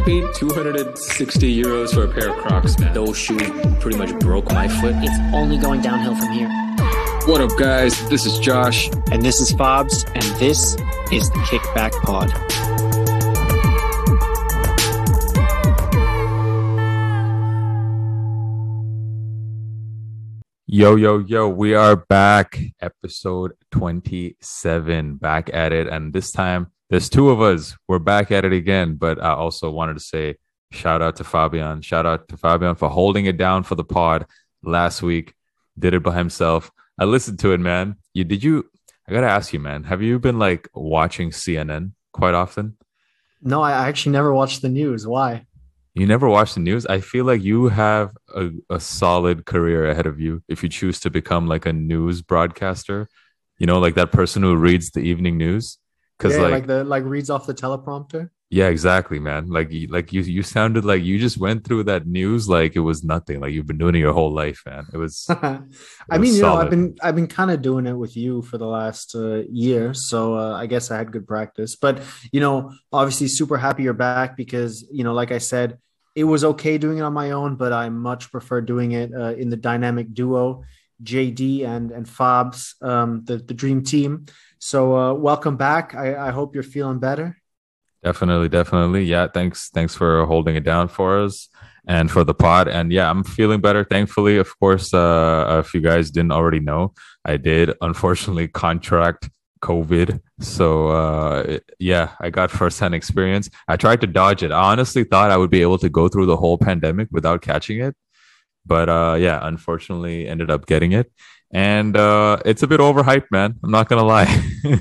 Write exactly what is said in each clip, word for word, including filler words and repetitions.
paid two hundred sixty euros for a pair of Crocs, man. Those shoes pretty much broke my foot. It's only going downhill from here. What up, guys? This is Josh. And this is Fobs, and this is the Kickback Pod. Yo, yo, yo, we are back. Episode twenty-seven, back at it. And this time, there's two of us. We're back at it again. But I also wanted to say shout out to Fabian. Shout out to Fabian for holding it down for the pod last week. Did it by himself. I listened to it, man. You did you? I gotta ask you, man. Have you been like watching C N N quite often? No, I actually never watched the news. Why? You never watch the news? I feel like you have a, a solid career ahead of you if you choose to become like a news broadcaster. You know, like that person who reads the evening news. Because yeah, like, like the like reads off the teleprompter. Yeah, exactly, man. Like, you- like you, you sounded like you just went through that news like it was nothing. Like you've been doing it your whole life, man. It was. I was mean, you know, solid. I've been I've been kind of doing it with you for the last uh, year, so uh, I guess I had good practice. But you know, obviously, super happy you're back because you know, like I said, it was okay doing it on my own, but I much prefer doing it uh, in the dynamic duo, J D and and Fobs, um, the the dream team. So uh, welcome back. I, I hope you're feeling better. Definitely, definitely. Yeah, thanks. Thanks for holding it down for us and for the pod. And yeah, I'm feeling better. Thankfully, of course, uh, if you guys didn't already know, I did unfortunately contract COVID. So uh, it- yeah, I got firsthand experience. I tried to dodge it. I honestly thought I would be able to go through the whole pandemic without catching it. But uh, yeah, unfortunately ended up getting it. And uh, it's a bit overhyped, man. I'm not gonna lie.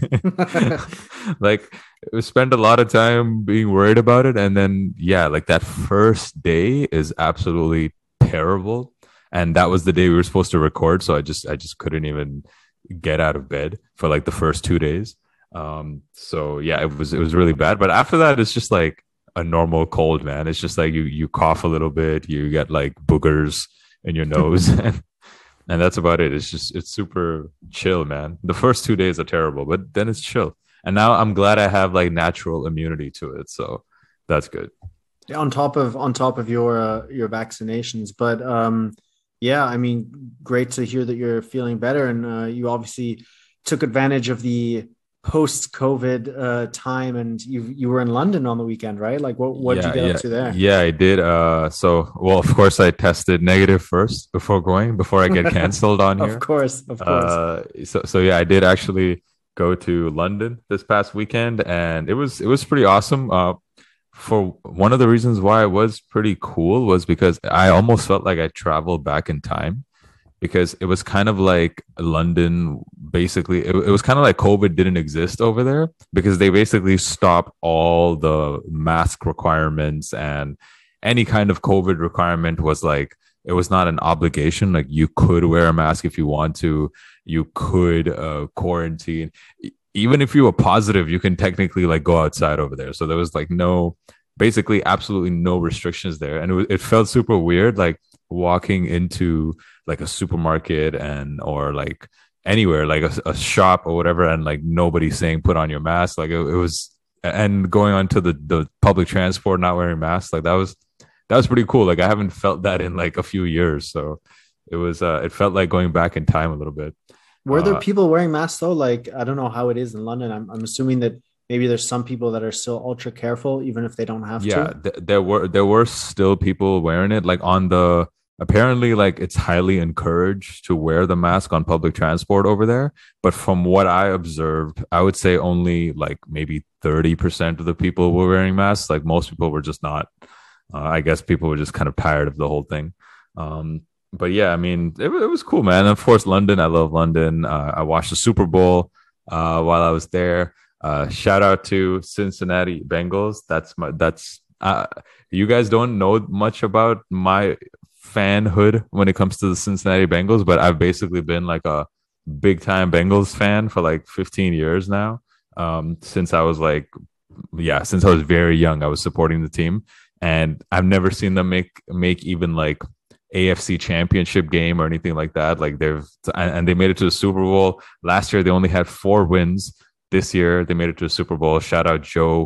Like, we spent a lot of time being worried about it, and then yeah, like that first day is absolutely terrible. And that was the day we were supposed to record, so I just I just couldn't even get out of bed for like the first two days. Um, so yeah, it was it was really bad. But after that, it's just like a normal cold, man. It's just like you you cough a little bit, you get like boogers in your nose, and and that's about it. It's just it's super chill, man. The first two days are terrible, but then it's chill. And now I'm glad I have like natural immunity to it, so that's good. on top of on top of your uh, your vaccinations. But um yeah, I mean, great to hear that you're feeling better, and uh, you obviously took advantage of the post COVID uh time, and you you were in London on the weekend, right? Like what what did yeah, you get yeah, up to there? Yeah, I did. Uh, so well, of course, I tested negative first before going, before I get canceled on here. Of course, of course. Uh, so so yeah, I did actually go to London this past weekend, and it was it was pretty awesome. Uh, for one of the reasons why it was pretty cool was because I almost felt like I traveled back in time, because it was kind of like London. Basically, it, it was kind of like COVID didn't exist over there, because they basically stopped all the mask requirements, and any kind of COVID requirement was like, it was not an obligation. Like, you could wear a mask if you want to, you could uh, quarantine. E- Even if you were positive, you can technically like go outside over there. So there was like no, basically absolutely no restrictions there. And it, wa- it felt super weird, like walking into like a supermarket and or like anywhere, like a, a shop or whatever, and like nobody saying put on your mask. Like it, it was, and going onto the the public transport not wearing masks, like that was that was pretty cool. Like I haven't felt that in like a few years, so it was uh, it felt like going back in time a little bit. Were there uh, people wearing masks though? Like, I don't know how it is in London. I'm I'm assuming that maybe there's some people that are still ultra careful, even if they don't have Yeah, to. th- there were there were still people wearing it. Like on the apparently, like it's highly encouraged to wear the mask on public transport over there. But from what I observed, I would say only like maybe thirty percent of the people were wearing masks. Like most people were just not. Uh, I guess people were just kind of tired of the whole thing. Um, but yeah, I mean, it, wa- it was cool, man. Of course, London. I love London. Uh, I watched the Super Bowl uh, while I was there. Uh, shout out to Cincinnati Bengals. That's my. That's uh, you guys don't know much about my fanhood when it comes to the Cincinnati Bengals, but I've basically been like a big time Bengals fan for like fifteen years now. Um, since I was like, yeah, since I was very young, I was supporting the team, and I've never seen them make make even like A F C championship game or anything like that. Like they've and and they made it to the Super Bowl last year. They only had four wins. This year they made it to the Super Bowl. Shout out Joe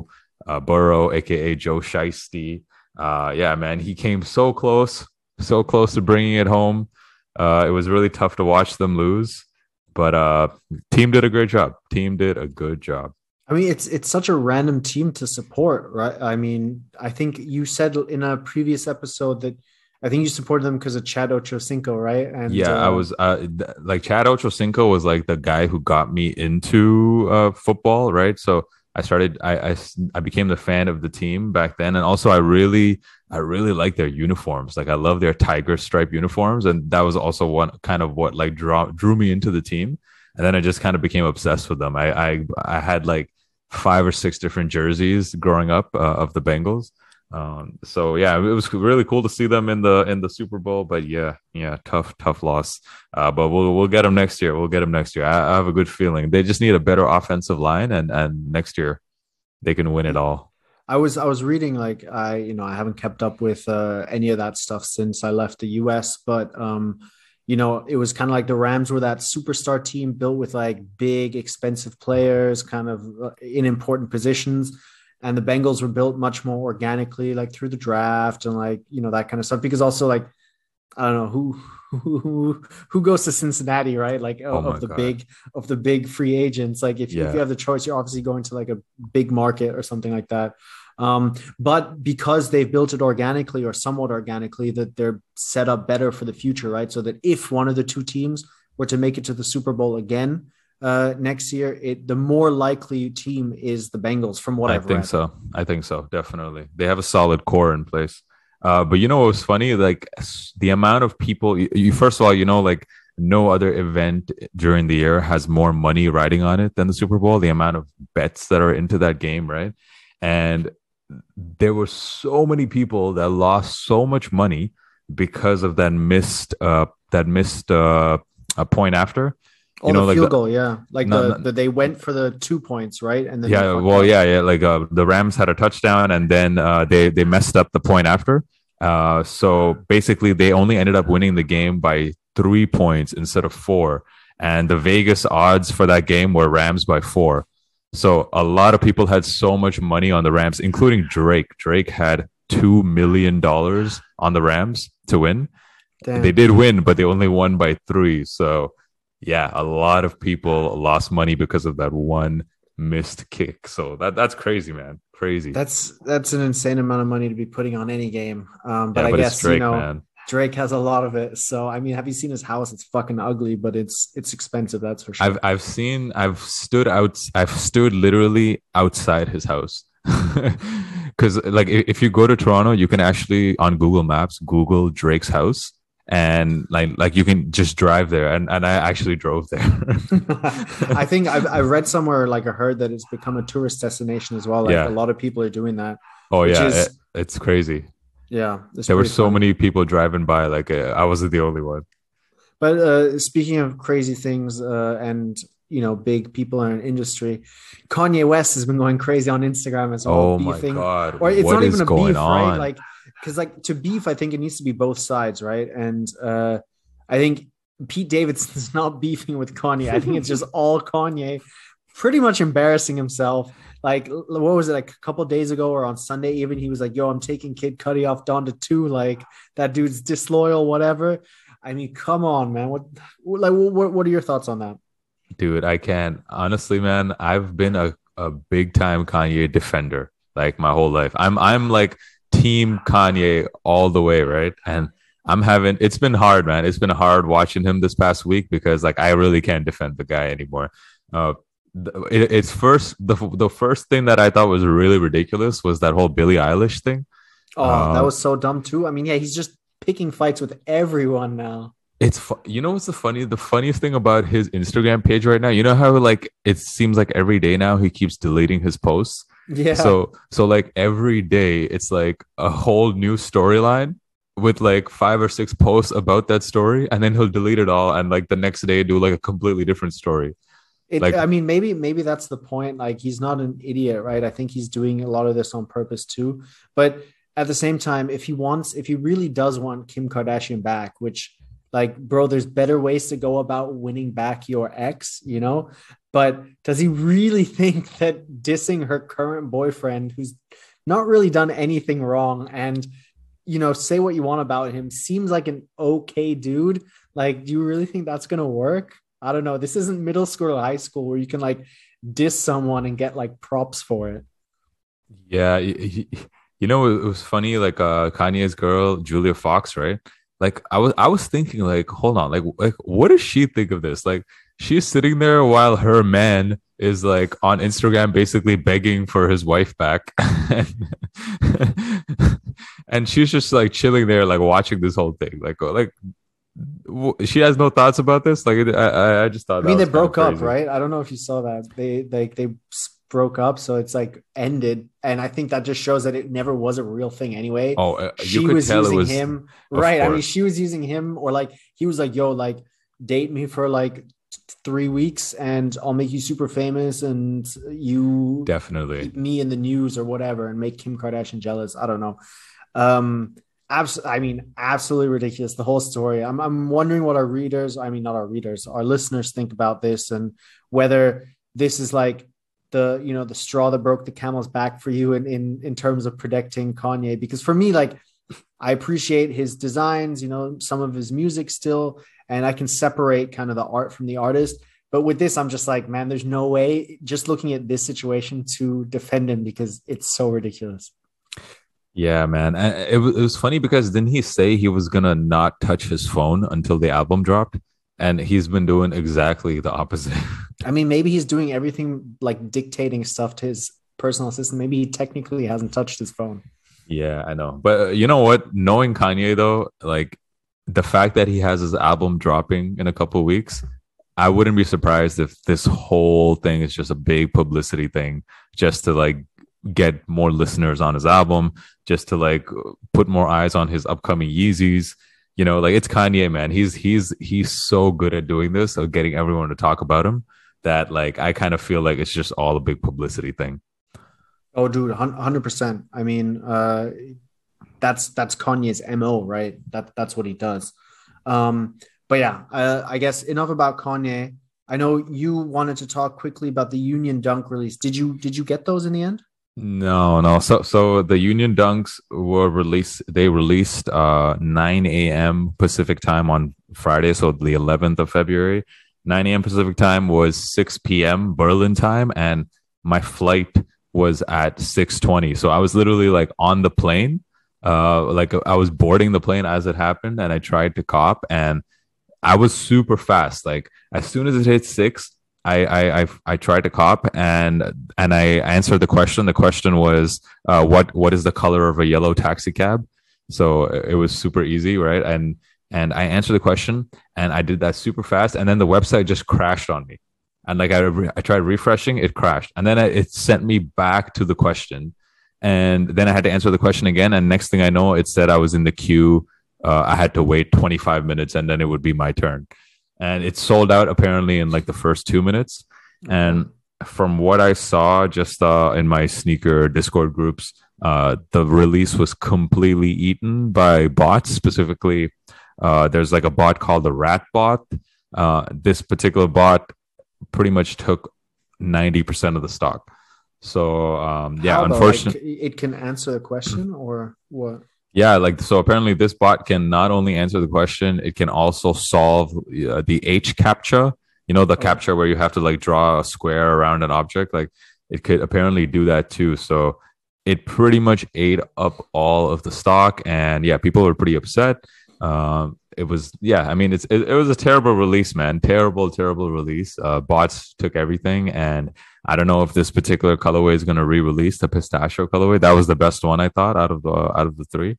uh, Burrow, aka Joe Shiesty. Uh, yeah, man, he came so close, so close to bringing it home. Uh, it was really tough to watch them lose, but uh, team did a great job. Team did a good job. I mean, it's it's such a random team to support, right? I mean, I think you said in a previous episode that I think you supported them because of Chad Ochocinco, right? And yeah, uh, I was uh, th- like Chad Ochocinco was like the guy who got me into uh, football, right? So I started, I, I I became the fan of the team back then, and also I really I really like their uniforms. Like I love their tiger stripe uniforms, and that was also one kind of what like draw drew me into the team. And then I just kind of became obsessed with them. I I, I had like five or six different jerseys growing up uh, of the Bengals. Um, so yeah, it was really cool to see them in the in the Super Bowl. But yeah, yeah, tough, tough loss. Uh, but we'll we'll get them next year. We'll get them next year. I, I have a good feeling they just need a better offensive line, and and next year they can win it all. I was I was reading like I you know I haven't kept up with uh, any of that stuff since I left the U S, but um, you know, it was kind of like the Rams were that superstar team built with like big, expensive players, kind of uh, in important positions. And the Bengals were built much more organically, like through the draft and like, you know, that kind of stuff. Because also like, I don't know who, who, who goes to Cincinnati, right? Like Oh of my the God. big, of the big free agents. Like if, Yeah. if you have the choice, you're obviously going to like a big market or something like that. Um, but because they've built it organically or somewhat organically, that they're set up better for the future, right? So that if one of the two teams were to make it to the Super Bowl again uh, next year, it the more likely team is the Bengals, from what I I've think read. so. I think so. Definitely, they have a solid core in place. Uh, but you know what was funny? Like s- the amount of people. You, you first of all, you know, like no other event during the year has more money riding on it than the Super Bowl. The amount of bets that are into that game, right? And there were so many people that lost so much money because of that missed uh that missed uh a point after. Oh, You know, the like field the, goal, yeah. Like no, the, no, the they went for the two points, right? And then they yeah, fucked well, up. yeah, yeah. Like uh, the Rams had a touchdown, and then uh, they they messed up the point after. Uh, so basically, they only ended up winning the game by three points instead of four. And the Vegas odds for that game were Rams by four. So a lot of people had so much money on the Rams, including Drake. Drake had two million dollars on the Rams to win. Damn. They did win, but they only won by three. So yeah, a lot of people lost money because of that one missed kick. So that that's crazy, man. Crazy. That's that's an insane amount of money to be putting on any game. Um, but yeah, I but it's guess Drake, you know man. Drake has a lot of it. So I mean, have you seen his house? It's fucking ugly, but it's it's expensive. That's for sure. I've I've seen I've stood out I've stood literally outside his house. Because like i- if you go to Toronto, you can actually on Google Maps Google Drake's house, and like like you can just drive there, and and I actually drove there. I think I've, I read somewhere, like I heard that it's become a tourist destination as well. Like Yeah. a lot of people are doing that. Oh Which yeah, is- it- it's crazy. Yeah, it's There were pretty so fun. many people driving by. Like uh, I wasn't the only one. But uh, speaking of crazy things uh, and you know big people in an industry, Kanye West has been going crazy on Instagram as well, Oh my beefing. god, Or it's what not even is a going beef, on? right? Like, because like to beef, I think it needs to be both sides, right? And uh, I think Pete Davidson's not beefing with Kanye. I think it's just all Kanye, pretty much embarrassing himself. Like, l- what was it, like a couple days ago or on Sunday even? He was like, "Yo, I'm taking Kid Cudi off Donda two. Like, that dude's disloyal, whatever." I mean, come on, man. What like what what are your thoughts on that? Dude, I can't. Honestly, man, I've been a, a big time Kanye defender like my whole life. I'm I'm like team Kanye all the way, right? And I'm having it's been hard, man. It's been hard watching him this past week because like I really can't defend the guy anymore. Uh th- it, it's first the the first thing that I thought was really ridiculous was that whole Billie Eilish thing. Oh, that Uh, was so dumb too. I mean, yeah, he's just picking fights with everyone now. It's fu- you know what's the funny the funniest thing about his Instagram page right now? You know how like it seems like every day now he keeps deleting his posts. Yeah. So so like every day it's like a whole new storyline with like five or six posts about that story, and then he'll delete it all and like the next day do like a completely different story. It, Like I mean, maybe maybe that's the point. Like, he's not an idiot, right? I think he's doing a lot of this on purpose too. But at the same time, if he wants, if he really does want Kim Kardashian back, which, like, bro, there's better ways to go about winning back your ex, you know. But does he really think that dissing her current boyfriend, who's not really done anything wrong, and, you know, say what you want about him, seems like an okay dude? Like, do you really think that's going to work? I don't know. This isn't middle school or high school where you can like diss someone and get like props for it. Yeah, you, you know, it was funny. Like uh, Kanye's girl, Julia Fox, right? Like I was, I was thinking, like, hold on, like, like, what does she think of this? Like, she's sitting there while her man is like on Instagram, basically begging for his wife back, and, and she's just like chilling there, like watching this whole thing. Like, like she has no thoughts about this. Like, I, I just thought. I mean, they broke up, right? I don't know if you saw that. They, they, they broke up, so it's like ended, and I think that just shows that it never was a real thing anyway. Oh, uh, you she could was tell using it was him, right? course. I mean, she was using him, or like he was like, "Yo, like date me for like three weeks, and I'll make you super famous, and you definitely keep me in the news or whatever, and make Kim Kardashian jealous." I don't know. Um, abs- I mean, absolutely ridiculous. The whole story. I'm, I'm wondering what our readers, I mean, not our readers, our listeners think about this, and whether this is like the, you know, the straw that broke the camel's back for you in, in, in terms of predicting Kanye. Because for me, like, I appreciate his designs, you know, some of his music still, and I can separate kind of the art from the artist. But with this, I'm just like, man, there's no way, just looking at this situation, to defend him, because it's so ridiculous. Yeah, man. And it was, it was funny because didn't he say he was gonna not touch his phone until the album dropped? And he's been doing exactly the opposite. I mean, maybe he's doing everything, like dictating stuff to his personal assistant. Maybe he technically hasn't touched his phone. Yeah, I know. But uh, you know what? Knowing Kanye, though, like the fact that he has his album dropping in a couple of weeks, I wouldn't be surprised if this whole thing is just a big publicity thing, just to like get more listeners on his album, just to like put more eyes on his upcoming Yeezys. You know, like, it's Kanye, man. He's he's he's so good at doing this, of getting everyone to talk about him, that like I kind of feel like it's just all a big publicity thing. Oh, dude, one hundred percent. I mean, uh, that's that's Kanye's M O, right? That that's what he does. Um, but yeah, uh, I guess enough about Kanye. I know you wanted to talk quickly about the Union Dunk release. Did you did you get those in the end? No, no. So, so the Union Dunks were released. They released uh nine a.m. Pacific time on Friday, so the eleventh of February. nine a.m. Pacific time was six p.m. Berlin time, and my flight was at six twenty. So I was literally like on the plane, uh, like I was boarding the plane as it happened, and I tried to cop, and I was super fast. Like as soon as it hit six. I, I I I tried to cop, and and I answered the question. The question was, uh, what what is the color of a yellow taxi cab? So it was super easy, right? And and I answered the question, and I did that super fast, and then the website just crashed on me, and like I re- I tried refreshing, it crashed, and then it sent me back to the question, and then I had to answer the question again, and next thing I know, it said I was in the queue. Uh, I had to wait twenty-five minutes, and then it would be my turn. And it sold out apparently in like the first two minutes. And from what I saw just uh, in my sneaker Discord groups, uh, the release was completely eaten by bots. Specifically, uh, there's like a bot called the Rat Bot. Uh, this particular bot pretty much took ninety percent of the stock. So um, yeah, How, unfortunately, like, it can answer the question, or what? Yeah, like, so apparently this bot can not only answer the question, it can also solve uh, the H CAPTCHA, you know, the Okay. CAPTCHA where you have to like draw a square around an object. Like it could apparently do that too. So it pretty much ate up all of the stock, and yeah, people were pretty upset. Um, it was, yeah, I mean, it's, it, it was a terrible release, man. Terrible, terrible release. Uh, bots took everything, and I don't know if this particular colorway is going to re-release the pistachio colorway. That was the best one, I thought, out of the out of the three.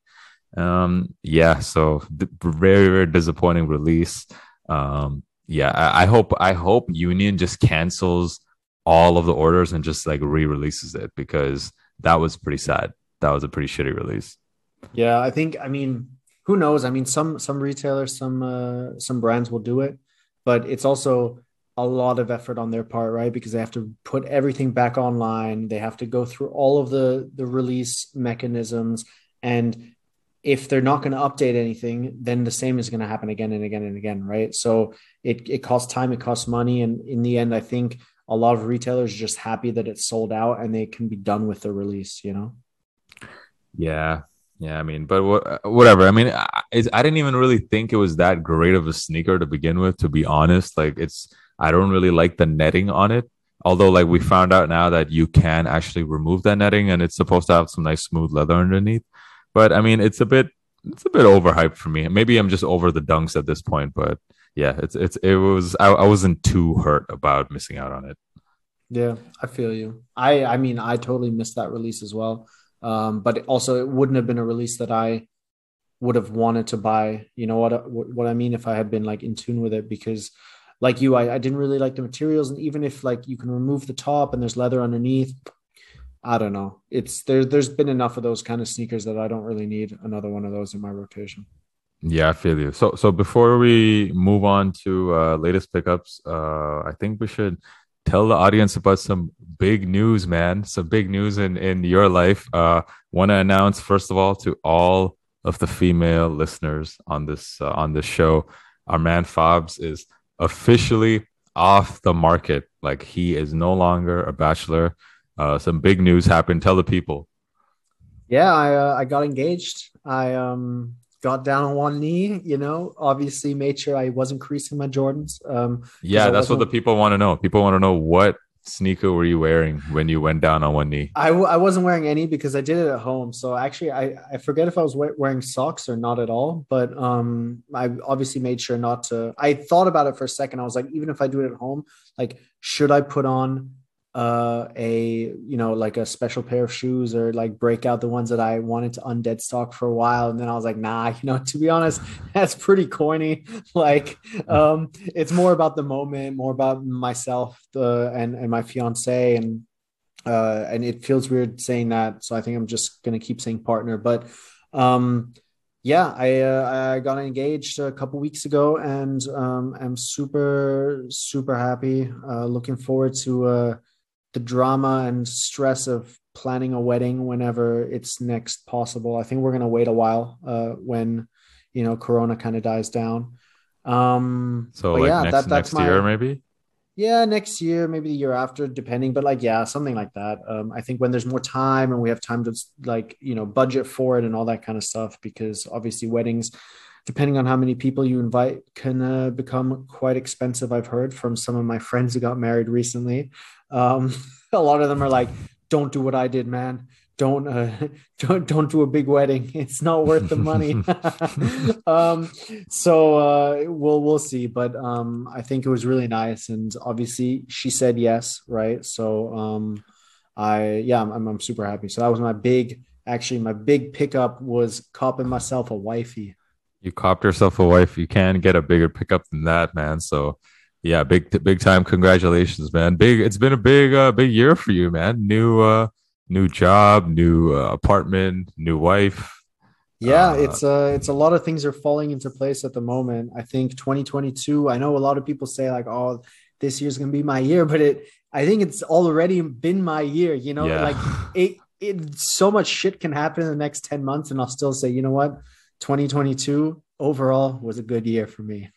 Um, yeah, so th- very very disappointing release. Um, yeah, I, I hope I hope Union just cancels all of the orders and just like re-releases it, because that was pretty sad. That was a pretty shitty release. Yeah, I think, I mean, who knows? I mean, some some retailers, some uh, some brands will do it, but it's also a lot of effort on their part, right? Because they have to put everything back online. They have to go through all of the the release mechanisms, and if they're not going to update anything, then the same is going to happen again and again and again, right? So it it costs time, it costs money, and in the end, I think a lot of retailers are just happy that it's sold out and they can be done with the release, you know? Yeah. Yeah, I mean, but wha- whatever. I mean, I, it's, I didn't even really think it was that great of a sneaker to begin with, to be honest. Like, it's, I don't really like the netting on it. Although, like, we found out now that you can actually remove that netting and it's supposed to have some nice smooth leather underneath. But I mean, it's a bit, it's a bit overhyped for me. Maybe I'm just over the dunks at this point, but yeah, it's, it's, it was, I, I wasn't too hurt about missing out on it. Yeah, I feel you. I I mean, I totally missed that release as well. Um, but also it wouldn't have been a release that I would have wanted to buy. You know what what I mean? If I had been like in tune with it, because like you, I, I didn't really like the materials, and even if like you can remove the top and there's leather underneath, I don't know. It's there. There's been enough of those kind of sneakers that I don't really need another one of those in my rotation. Yeah, I feel you. So, so before we move on to uh, latest pickups, uh, I think we should tell the audience about some big news, man. Some big news in in your life. Uh, Want to announce first of all to all of the female listeners on this uh, on this show, our man Fabs is officially off the market. Like he is no longer a bachelor. Uh, some big news happened. Tell the people. Yeah, I uh, I got engaged. I um got down on one knee, you know, obviously made sure I wasn't creasing my Jordans. Um, Yeah, that's what the people want to know. People want to know, what sneaker were you wearing when you went down on one knee? I, w- I wasn't wearing any because I did it at home. So actually, I, I forget if I was we- wearing socks or not at all. But um, I obviously made sure not to. I thought about it for a second. I was like, even if I do it at home, like, should I put on uh, a, you know, like a special pair of shoes, or like break out the ones that I wanted to undead stock for a while? And then I was like, nah, you know, to be honest, that's pretty corny. Like, um, it's more about the moment, more about myself, the, and, and my fiance, and, uh, and it feels weird saying that. So I think I'm just going to keep saying partner, but, um, yeah, I, uh, I got engaged a couple weeks ago, and, um, I'm super, super happy, uh, looking forward to, uh, the drama and stress of planning a wedding whenever it's next possible. I think we're going to wait a while, uh, when, you know, Corona kind of dies down. Um, So but like yeah, next that, that's next my, year maybe. yeah, next year, maybe the year after, depending, but like, yeah, something like that. Um, I think when there's more time and we have time to like, you know, budget for it and all that kind of stuff, because obviously weddings, depending on how many people you invite, can uh, become quite expensive. I've heard from some of my friends who got married recently. Um, a lot of them are like, don't do what I did, man. Don't, uh, don't, don't do a big wedding. It's not worth the money. um, so, uh, we'll, we'll see. But, um, I think it was really nice. And obviously she said yes. Right. So, um, I, yeah, I'm, I'm super happy. So that was my big, actually my big pickup was copping myself a wifey. You copped yourself a wife. You can't get a bigger pickup than that, man. So yeah, big big time congratulations, man. Big it's been a big uh big year for you, man. New uh new job, new uh, apartment, new wife. Yeah, Uh it's uh it's a lot of things are falling into place at the moment. I think twenty twenty-two, I know a lot of people say like, oh, this year's gonna be my year, but it I think it's already been my year, you know, yeah. like it it so much shit can happen in the next ten months, and I'll still say, you know what, twenty twenty-two overall was a good year for me.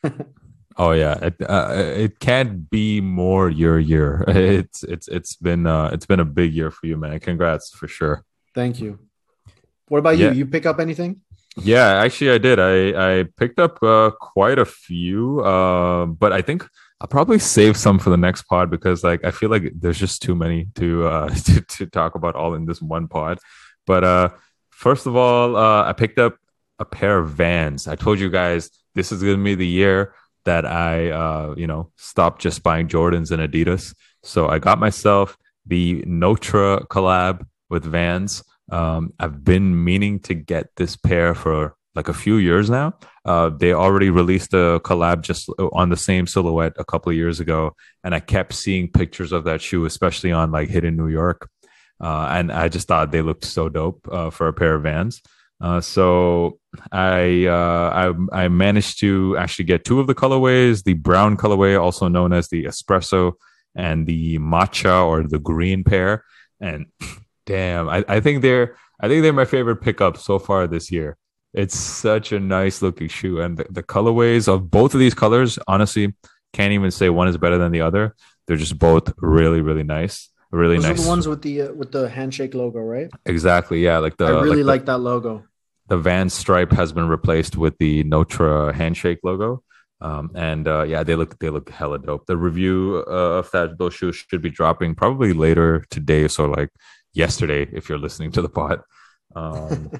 Oh yeah, it uh, it can't be more your year. It's it's it's been uh it's been a big year for you, man. Congrats for sure. Thank you. What about Yeah. you? You pick up anything? Yeah, actually I did. I I picked up uh, quite a few, uh, but I think I'll probably save some for the next pod, because like I feel like there's just too many to uh to, to talk about all in this one pod. But uh first of all, uh I picked up a pair of Vans. I told you guys this is gonna be the year that I, uh, you know, stopped just buying Jordans and Adidas. So I got myself the Notre collab with Vans. Um, I've been meaning to get this pair for like a few years now. Uh, they already released a collab just on the same silhouette a couple of years ago, and I kept seeing pictures of that shoe, especially on like Hidden New York. Uh, and I just thought they looked so dope uh, for a pair of Vans. Uh, so I, uh, I I managed to actually get two of the colorways: the brown colorway, also known as the espresso, and the matcha or the green pair. And damn, I, I think they're I think they're my favorite pickup so far this year. It's such a nice looking shoe, and the, the colorways of both of these colors, honestly, can't even say one is better than the other. They're just both really, really nice. Really Those are nice. the ones with the uh, with the handshake logo, right? Exactly. Yeah. Like the I really like like that logo. the, the Vans stripe has been replaced with the Notre handshake logo. Um, and uh, yeah, they look they look hella dope. The review uh, of that those shoes should be dropping probably later today, so like yesterday if you're listening to the pod. Um,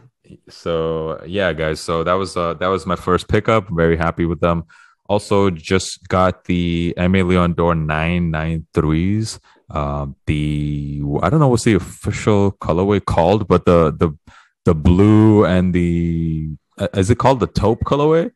so yeah, guys. So that was uh, that was my first pickup. Very happy with them. Also, just got the Aimé Leon Dore nine ninety-threes. Um, the I don't know what's the official colorway called, but the the the blue and the uh, is it called the taupe colorway?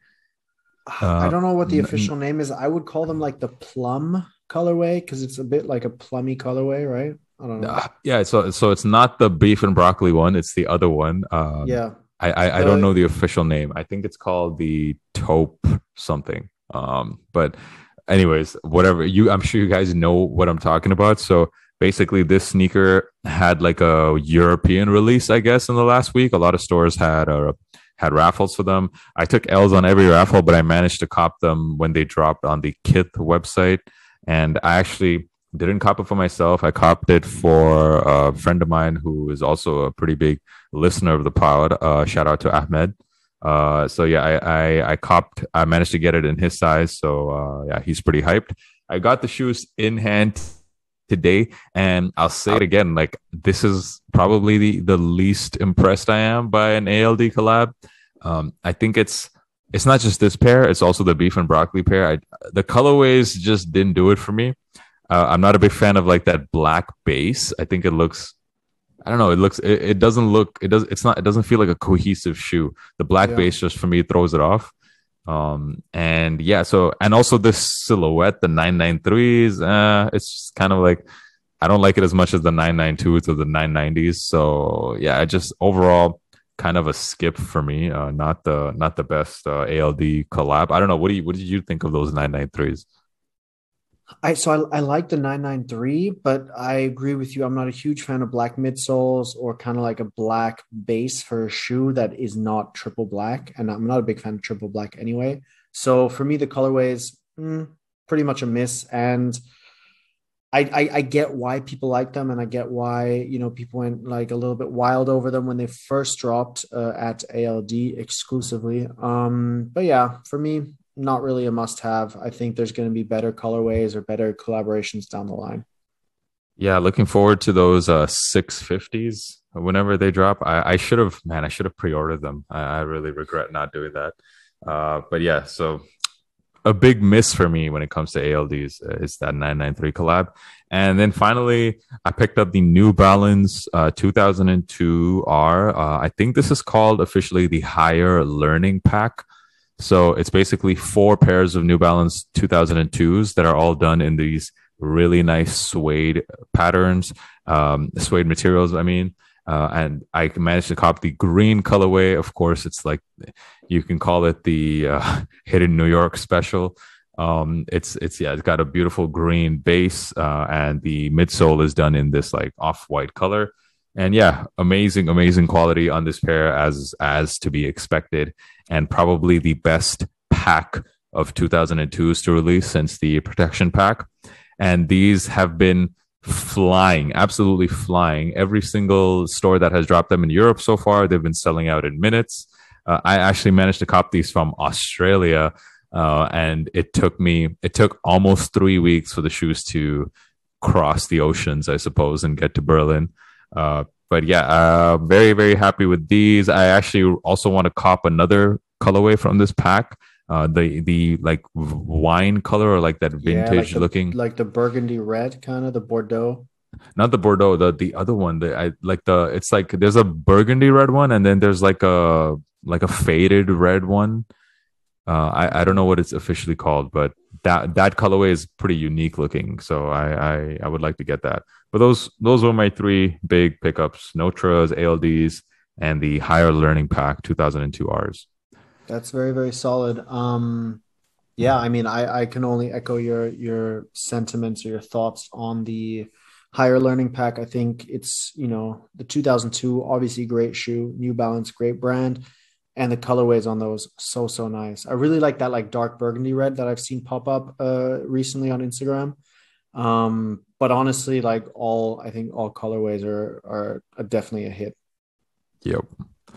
I Uh, don't know what the n- official name is. I would call them like the plum colorway because it's a bit like a plummy colorway, right? I don't know. Uh, yeah, so so it's not the beef and broccoli one; it's the other one. Um, Yeah. I, I I don't The know the official name. I think it's called the taupe something. Um, but anyways, whatever you, I'm sure you guys know what I'm talking about. So basically, this sneaker had like a European release, I guess, in the last week. A lot of stores had uh, had raffles for them. I took L's on every raffle, but I managed to cop them when they dropped on the Kith website, and I actually didn't cop it for myself. I copped it for a friend of mine who is also a pretty big listener of the pod. Uh, shout out to Ahmed. Uh, so yeah, I, I I copped. I managed to get it in his size. So uh, yeah, he's pretty hyped. I got the shoes in hand today, and I'll say it again. Like this is probably the the least impressed I am by an A L D collab. Um, I think it's it's not just this pair; it's also the beef and broccoli pair. I, the colorways just didn't do it for me. Uh, I'm not a big fan of like that black base. I think it looks, I don't know. It looks, it, it doesn't look, it does, it's not, it doesn't feel like a cohesive shoe. The black Yeah. base just for me throws it off. Um, and yeah, so, and also this silhouette, the nine ninety-threes, uh, it's just kind of like, I don't like it as much as the nine ninety-twos or the nine nineties. So yeah, I just overall kind of a skip for me. Uh, not the, not the best uh, A L D collab. I don't know. What do you, what did you think of those nine ninety-threes? I so I, I like the nine ninety-three, but I agree with you. I'm not a huge fan of black midsoles or kind of like a black base for a shoe that is not triple black. And I'm not a big fan of triple black anyway. So for me, the colorways, mm, pretty much a miss. And I, I I get why people like them, and I get why, you know, people went like a little bit wild over them when they first dropped uh, at A L D exclusively. Um, but yeah, for me, not really a must-have. I think there's going to be better colorways or better collaborations down the line. Yeah, looking forward to those uh six fifties whenever they drop. I, I should have, man, I should have pre-ordered them. I, I really regret not doing that. Uh, but yeah, so a big miss for me when it comes to A L Ds uh, is that nine ninety-three collab. And then finally, I picked up the New Balance uh, two thousand two R. Uh, I think this is called officially the Higher Learning Pack. So it's basically four pairs of New Balance two thousand twos that are all done in these really nice suede patterns, um, suede materials, I mean. Uh, and I managed to cop the green colorway. Of course, it's like you can call it the uh, Hidden New York special. Um, it's it's yeah, it's got a beautiful green base, uh, and the midsole is done in this like off-white color. And yeah, amazing, amazing quality on this pair as as to be expected, and probably the best pack of two thousand twos to release since the protection pack. And these have been flying, absolutely flying. Every single store that has dropped them in Europe so far, they've been selling out in minutes. Uh, I actually managed to cop these from Australia, uh, and it took me, it took almost three weeks for the shoes to cross the oceans, I suppose, and get to Berlin. Uh, but yeah, uh, very, very happy with these. I actually also want to cop another colorway from this pack. Uh, the the like wine color or like that Yeah, like vintage the, looking, like the burgundy red, kind of the Bordeaux. not the Bordeaux, the the other one. The I like the it's like there's a burgundy red one, and then there's like a like a faded red one. Uh, I I don't know what it's officially called, but that that colorway is pretty unique looking. So I I I would like to get that. But those those were my three big pickups: Notras, A L Ds, and the Higher Learning Pack two thousand two Rs. That's very, very solid. Um, yeah, I mean, I, I can only echo your your sentiments or your thoughts on the Higher Learning Pack. I think it's, you know, the two thousand two, obviously great shoe, New Balance, great brand, and the colorways on those, so, so nice. I really like that like dark burgundy red that I've seen pop up uh, recently on Instagram. Um, but honestly, like all, I think all colorways are are, are definitely a hit. Yep.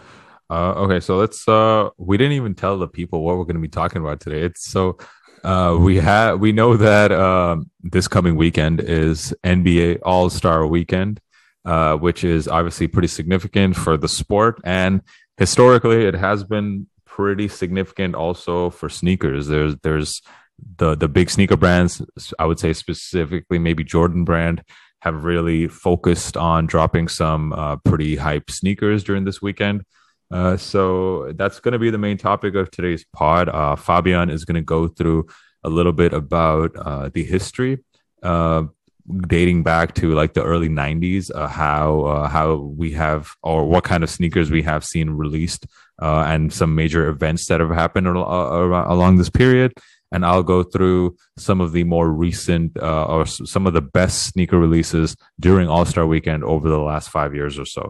Uh, okay, so let's uh we didn't even tell the people what we're going to be talking about today. It's so uh we have we know that um this coming weekend is N B A All-Star weekend, uh which is obviously pretty significant for the sport, and historically it has been pretty significant also for sneakers. There's there's the the big sneaker brands, I would say specifically maybe Jordan brand, have really focused on dropping some uh, pretty hype sneakers during this weekend. Uh, so that's going to be the main topic of today's pod. Uh, Fabian is going to go through a little bit about uh, the history, uh, dating back to like the early nineties, uh, how uh, how we have, or what kind of sneakers we have seen released, uh, and some major events that have happened al- al- along this period. And I'll go through some of the more recent uh, or s- some of the best sneaker releases during All Star Weekend over the last five years or so.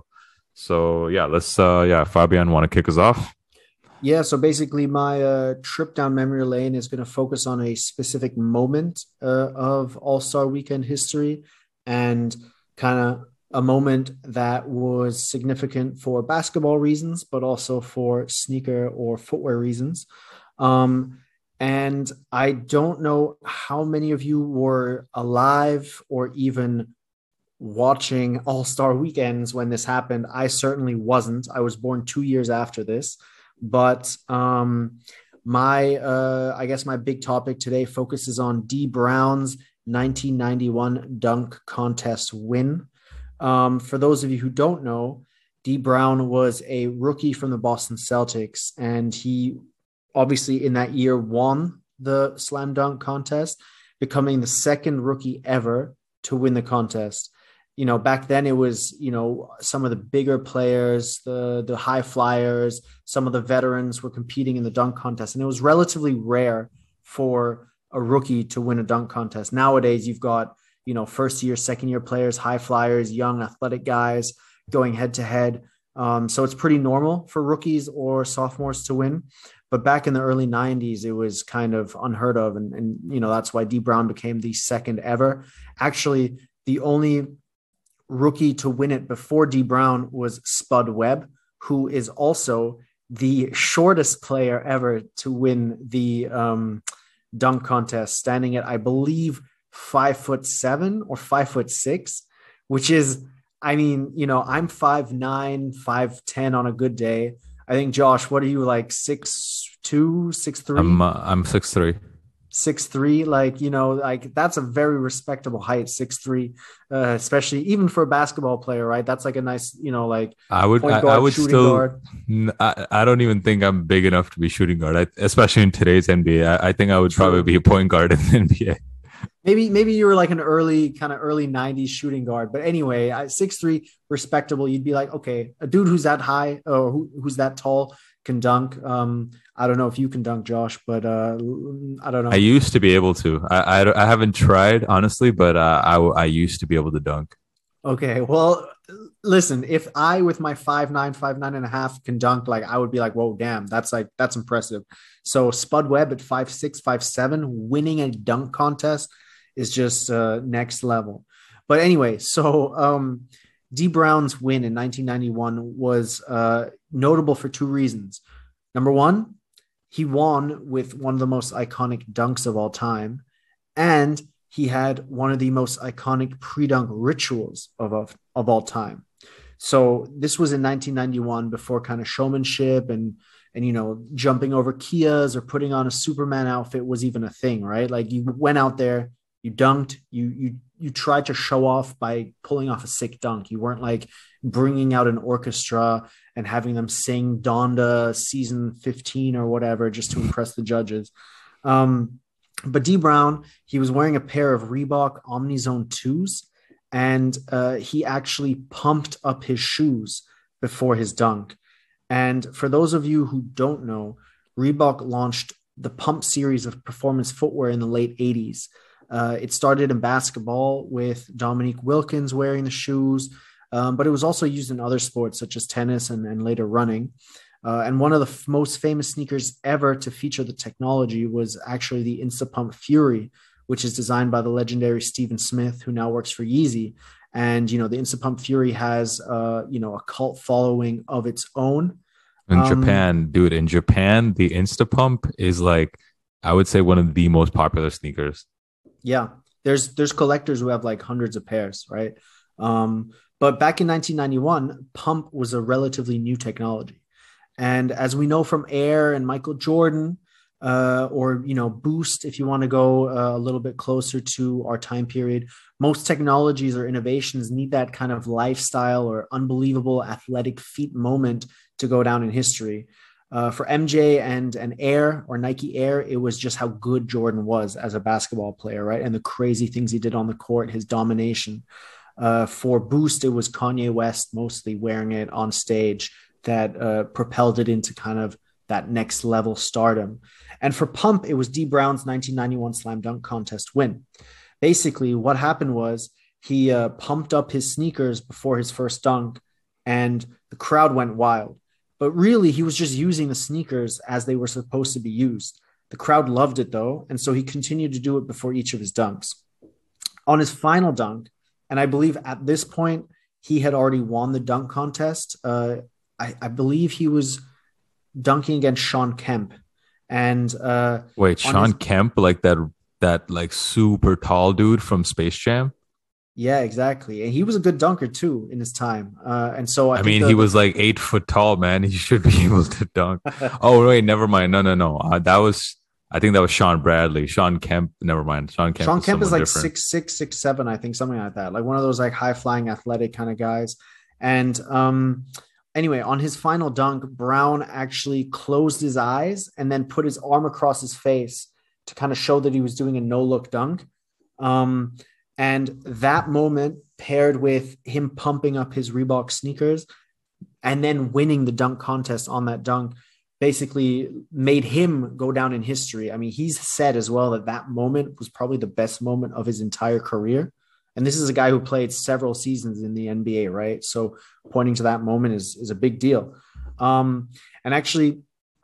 So yeah, let's uh yeah, Fabian, want to kick us off? Yeah, so basically, my uh, trip down memory lane is going to focus on a specific moment uh, of All Star Weekend history, and kind of a moment that was significant for basketball reasons, but also for sneaker or footwear reasons. Um, and I don't know how many of you were alive or even watching All Star weekends when this happened. I certainly wasn't. I was born two years after this. But um, my, uh, I guess my big topic today focuses on Dee Brown's nineteen ninety-one dunk contest win. Um, for those of you who don't know, Dee Brown was a rookie from the Boston Celtics, and he obviously in that year won the slam dunk contest, becoming the second rookie ever to win the contest. You know, back then it was, you know, some of the bigger players, the the high flyers, some of the veterans were competing in the dunk contest, and it was relatively rare for a rookie to win a dunk contest. Nowadays, you've got, you know, first year, second year players, high flyers, young athletic guys going head to head. Um, so it's pretty normal for rookies or sophomores to win. But back in the early nineties, it was kind of unheard of. And, and you know, that's why Dee Brown became the second ever. Actually, the only rookie to win it before Dee Brown was Spud Webb, who is also the shortest player ever to win the um, dunk contest, standing at, I believe, five foot seven or five foot six, which is, I mean, you know, I'm five nine, five ten on a good day. I think, Josh, what are you, like six two, six three? I'm uh, I'm six three. Six three, like, you know, like that's a very respectable height, six three, uh, especially even for a basketball player, right? That's like a nice, you know, like I would point I, guard, I would shooting still guard. n- I, I don't even think I'm big enough to be shooting guard, I, especially in today's N B A. I, I think I would True. probably be a point guard in the N B A. Maybe maybe you were like an early kind of early nineties shooting guard, but anyway, I, six three, respectable. You'd be like, okay, a dude who's that high or who, who's that tall can dunk. Um, I don't know if you can dunk, Josh, but uh, I don't know. I used to be able to. I I, I haven't tried honestly, but uh, I I used to be able to dunk. Okay, well, listen, if I with my five nine, five nine and a half can dunk, like I would be like, whoa, damn, that's like that's impressive. So Spud Webb at five six, five seven, winning a dunk contest is just uh, next level. But anyway, so um, Dee Brown's win in nineteen ninety-one was uh, notable for two reasons. Number one, he won with one of the most iconic dunks of all time, and he had one of the most iconic pre-dunk rituals of, of, of all time. So this was in nineteen ninety-one, before kind of showmanship and, and, you know, jumping over Kias or putting on a Superman outfit was even a thing, right? Like you went out there, you dunked, you, you, you tried to show off by pulling off a sick dunk. You weren't like bringing out an orchestra and having them sing Donda season fifteen or whatever, just to impress the judges. Um, But Dee Brown, he was wearing a pair of Reebok Omnizone twos, and uh, he actually pumped up his shoes before his dunk. And for those of you who don't know, Reebok launched the Pump series of performance footwear in the late eighties. Uh, it started in basketball with Dominique Wilkins wearing the shoes, um, but it was also used in other sports such as tennis and, and later running. Uh, and one of the f- most famous sneakers ever to feature the technology was actually the Instapump Fury, which is designed by the legendary Stephen Smith, who now works for Yeezy. And, you know, the Instapump Fury has, uh, you know, a cult following of its own. In Um, Japan, dude, in Japan, the Instapump is like, I would say one of the most popular sneakers. Yeah, there's there's collectors who have like hundreds of pairs, right? Um, but back in nineteen ninety-one, pump was a relatively new technology. And as we know from Air and Michael Jordan, uh, or, you know, Boost, if you want to go uh, a little bit closer to our time period, most technologies or innovations need that kind of lifestyle or unbelievable athletic feat moment to go down in history. Uh, for M J and, and Air or Nike Air, it was just how good Jordan was as a basketball player, right? And the crazy things he did on the court, his domination. Uh, for Boost, it was Kanye West mostly wearing it on stage that uh, propelled it into kind of that next level stardom. And for Pump, it was D Brown's nineteen ninety-one Slam Dunk Contest win. Basically, what happened was he uh, pumped up his sneakers before his first dunk, and the crowd went wild. But really, he was just using the sneakers as they were supposed to be used. The crowd loved it, though, and so he continued to do it before each of his dunks. On his final dunk, and I believe at this point, he had already won the dunk contest. Uh, I, I believe he was dunking against Sean Kemp. And uh, Wait, Sean his- Kemp, like that, that like super tall dude from Space Jam? Yeah, exactly. And he was a good dunker too in his time. Uh, and so I, I think mean, the- he the- was like eight foot tall, man. He should be able to dunk. Oh, wait, never mind. No, no, no. Uh, that was, I think that was Sean Bradley. Sean Kemp, never mind. Sean Kemp. Sean is Kemp is someone like different. six, six, six, seven, I think, something like that. Like one of those like high flying athletic kind of guys. And um, anyway, on his final dunk, Brown actually closed his eyes and then put his arm across his face to kind of show that he was doing a no look dunk. Um, and that moment paired with him pumping up his Reebok sneakers and then winning the dunk contest on that dunk basically made him go down in history. I mean, he's said as well that that moment was probably the best moment of his entire career. And this is a guy who played several seasons in the N B A, right? So pointing to that moment is, is a big deal. Um, and actually,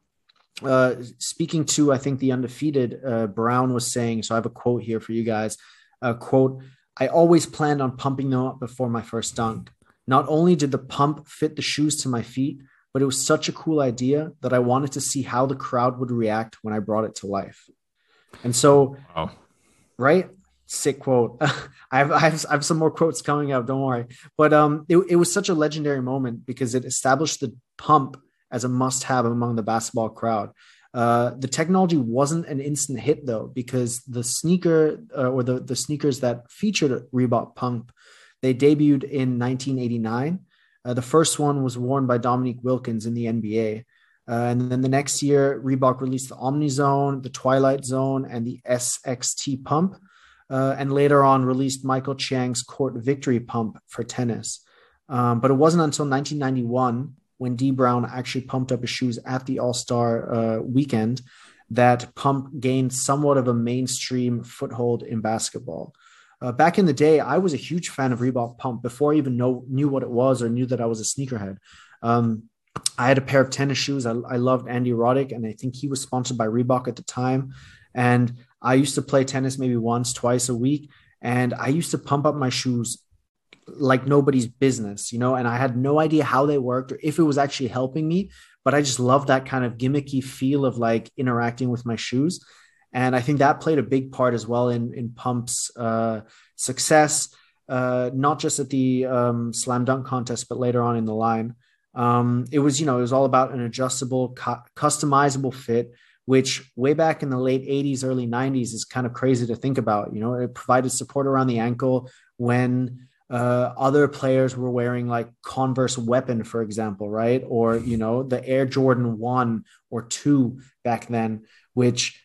uh, speaking to, I think, the undefeated, uh, Brown was saying, so I have a quote here for you guys, uh, quote, "I always planned on pumping them up before my first dunk. Not only did the pump fit the shoes to my feet, but it was such a cool idea that I wanted to see how the crowd would react when I brought it to life." And so, Wow. right? Sick quote. I have, I have, I have some more quotes coming up. Don't worry. But um, it, it was such a legendary moment because it established the pump as a must-have among the basketball crowd. Uh, the technology wasn't an instant hit though, because the sneaker uh, or the, the sneakers that featured Reebok Pump, they debuted in nineteen eighty-nine. Uh, the first one was worn by Dominique Wilkins in the N B A. Uh, and then the next year, Reebok released the Omni Zone, the Twilight Zone, and the S X T Pump. Uh, and later on released Michael Chiang's Court Victory Pump for tennis. Um, but it wasn't until nineteen ninety-one when D Brown actually pumped up his shoes at the All-Star uh, weekend that Pump gained somewhat of a mainstream foothold in basketball. Uh, back in the day, I was a huge fan of Reebok Pump before I even know, knew what it was or knew that I was a sneakerhead. Um, I had a pair of tennis shoes. I, I loved Andy Roddick, and I think he was sponsored by Reebok at the time. And I used to play tennis maybe once, twice a week, and I used to pump up my shoes like nobody's business, you know, and I had no idea how they worked or if it was actually helping me, but I just loved that kind of gimmicky feel of like interacting with my shoes. And I think that played a big part as well in, in Pump's uh, success, uh, not just at the um, slam dunk contest, but later on in the line. Um, it was, you know, it was all about an adjustable, cu- customizable fit, which way back in the late eighties, early nineties is kind of crazy to think about. You know, it provided support around the ankle when uh, other players were wearing like Converse Weapon, for example, right? Or, you know, the Air Jordan one or two back then, which,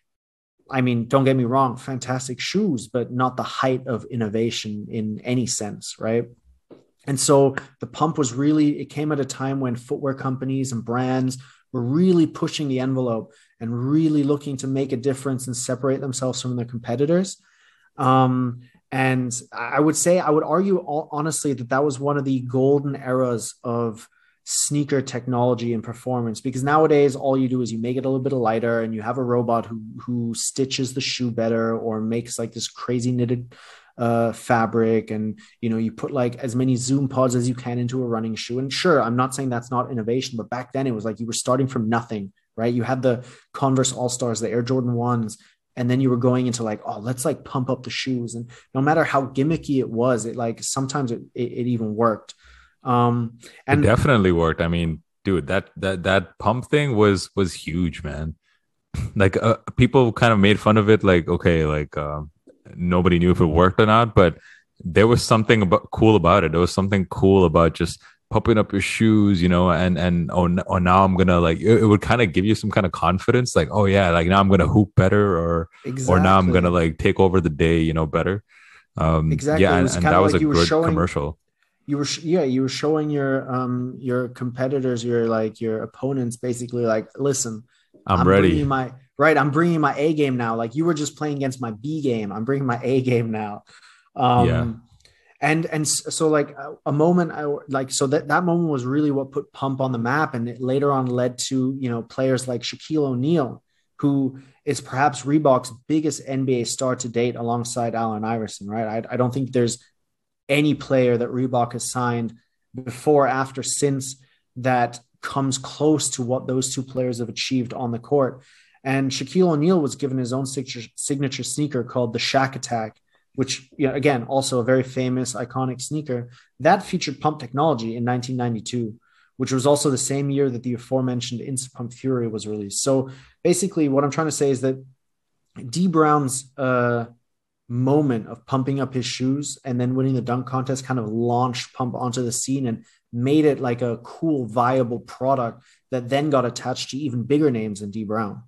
I mean, don't get me wrong, fantastic shoes, but not the height of innovation in any sense, right? And so the Pump was really, it came at a time when footwear companies and brands were really pushing the envelope and really looking to make a difference and separate themselves from their competitors. Um, and I would say, I would argue all, honestly that that was one of the golden eras of sneaker technology and performance, because nowadays all you do is you make it a little bit lighter and you have a robot who who stitches the shoe better or makes like this crazy knitted uh fabric, and you know you put like as many zoom pods as you can into a running shoe. And sure, I'm not saying that's not innovation, but back then it was like you were starting from nothing, right? You had the Converse All-Stars, the Air Jordan ones, and then you were going into like, oh, let's like pump up the shoes. And no matter how gimmicky it was, it like sometimes it, it, it even worked. Um, and it definitely worked. I mean, dude, that that that pump thing was was huge, man. Like uh, people kind of made fun of it, like okay, like um, nobody knew if it worked or not, but there was something about cool about it. There was something cool about just pumping up your shoes, you know, and and oh, oh now I'm gonna like it, it would kind of give you some kind of confidence, like oh yeah, like now I'm gonna hoop better, or exactly. or now I'm gonna like take over the day, you know, better. Um, exactly. Yeah, and, and that was like a good showing, commercial. You were yeah, you were showing your um your competitors, your like your opponents, basically like, listen, I'm, I'm ready. bringing my right. I'm bringing my A game now. Like you were just playing against my B game. I'm bringing my A game now. Um, yeah. And and so like a, a moment I like so that that moment was really what put Pump on the map, and it later on led to, you know, players like Shaquille O'Neal, who is perhaps Reebok's biggest N B A star to date, alongside Allen Iverson. Right, I, I don't think there's any player that Reebok has signed before, after, since that comes close to what those two players have achieved on the court. And Shaquille O'Neal was given his own signature, signature sneaker called the Shaq Attack, which, you know, again, also a very famous, iconic sneaker that featured pump technology in nineteen ninety-two, which was also the same year that the aforementioned Instapump Fury was released. So basically what I'm trying to say is that D Brown's uh, moment of pumping up his shoes and then winning the dunk contest kind of launched Pump onto the scene and made it like a cool, viable product that then got attached to even bigger names than D Brown.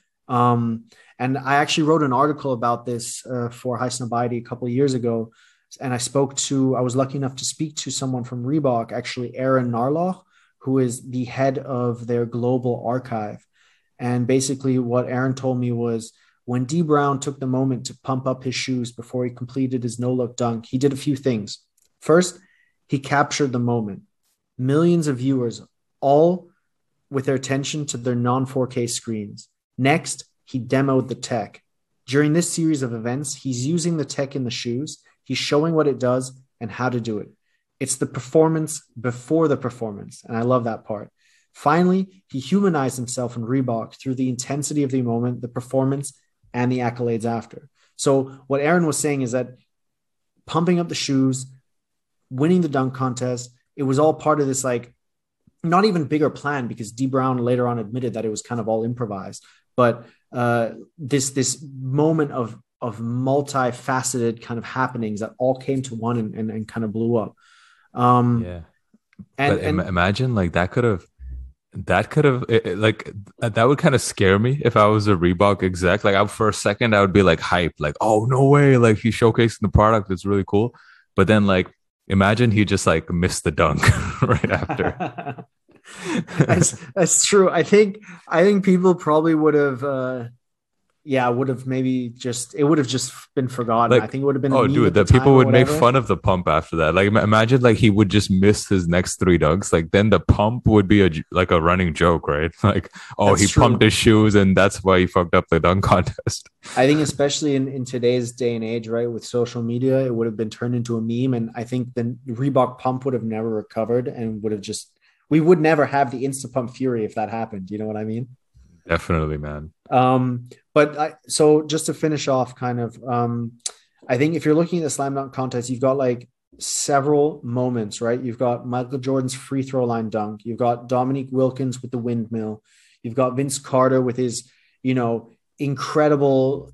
Um, and I actually wrote an article about this uh, for Highsnobiety a couple of years ago. And I spoke to, I was lucky enough to speak to someone from Reebok, actually Aaron Narloch, who is the head of their global archive. And basically what Aaron told me was, when D Brown took the moment to pump up his shoes before he completed his no-look dunk, he did a few things. First, he captured the moment. Millions of viewers, all with their attention to their non four K screens. Next, he demoed the tech. During this series of events, he's using the tech in the shoes. He's showing what it does and how to do it. It's the performance before the performance, and I love that part. Finally, he humanized himself in Reebok through the intensity of the moment, the performance, and the accolades after. So what Aaron was saying is that pumping up the shoes, winning the dunk contest, it was all part of this, like, not even bigger plan, because D Brown later on admitted that it was kind of all improvised, but uh, this, this moment of, of multifaceted kind of happenings that all came to one and, and, and kind of blew up. Um, yeah. And, but and imagine like that could have, that could have it, it, like that would kind of scare me if I was a Reebok exec. Like I, for a second I would be like hyped, like, oh no way, like he's showcasing the product, it's really cool. But then like imagine he just like missed the dunk right after. that's, that's true. I think I think people probably would have uh yeah, would have maybe just, it would have just been forgotten. Like, I think it would have been. Oh, dude, that people would make fun of the pump after that. Like, imagine like he would just miss his next three dunks. Like, then the pump would be a like a running joke, right? Like, oh, that's he true. pumped his shoes, and that's why he fucked up the dunk contest. I think, especially in, in today's day and age, right, with social media, it would have been turned into a meme, and I think the Reebok pump would have never recovered, and would have just, we would never have the Instapump Fury if that happened. You know what I mean? Definitely, man. Um, but I, so just to finish off, kind of, um, I think if you're looking at the slam dunk contest, you've got like several moments, right? You've got Michael Jordan's free throw line dunk. You've got Dominique Wilkins with the windmill. You've got Vince Carter with his, you know, incredible,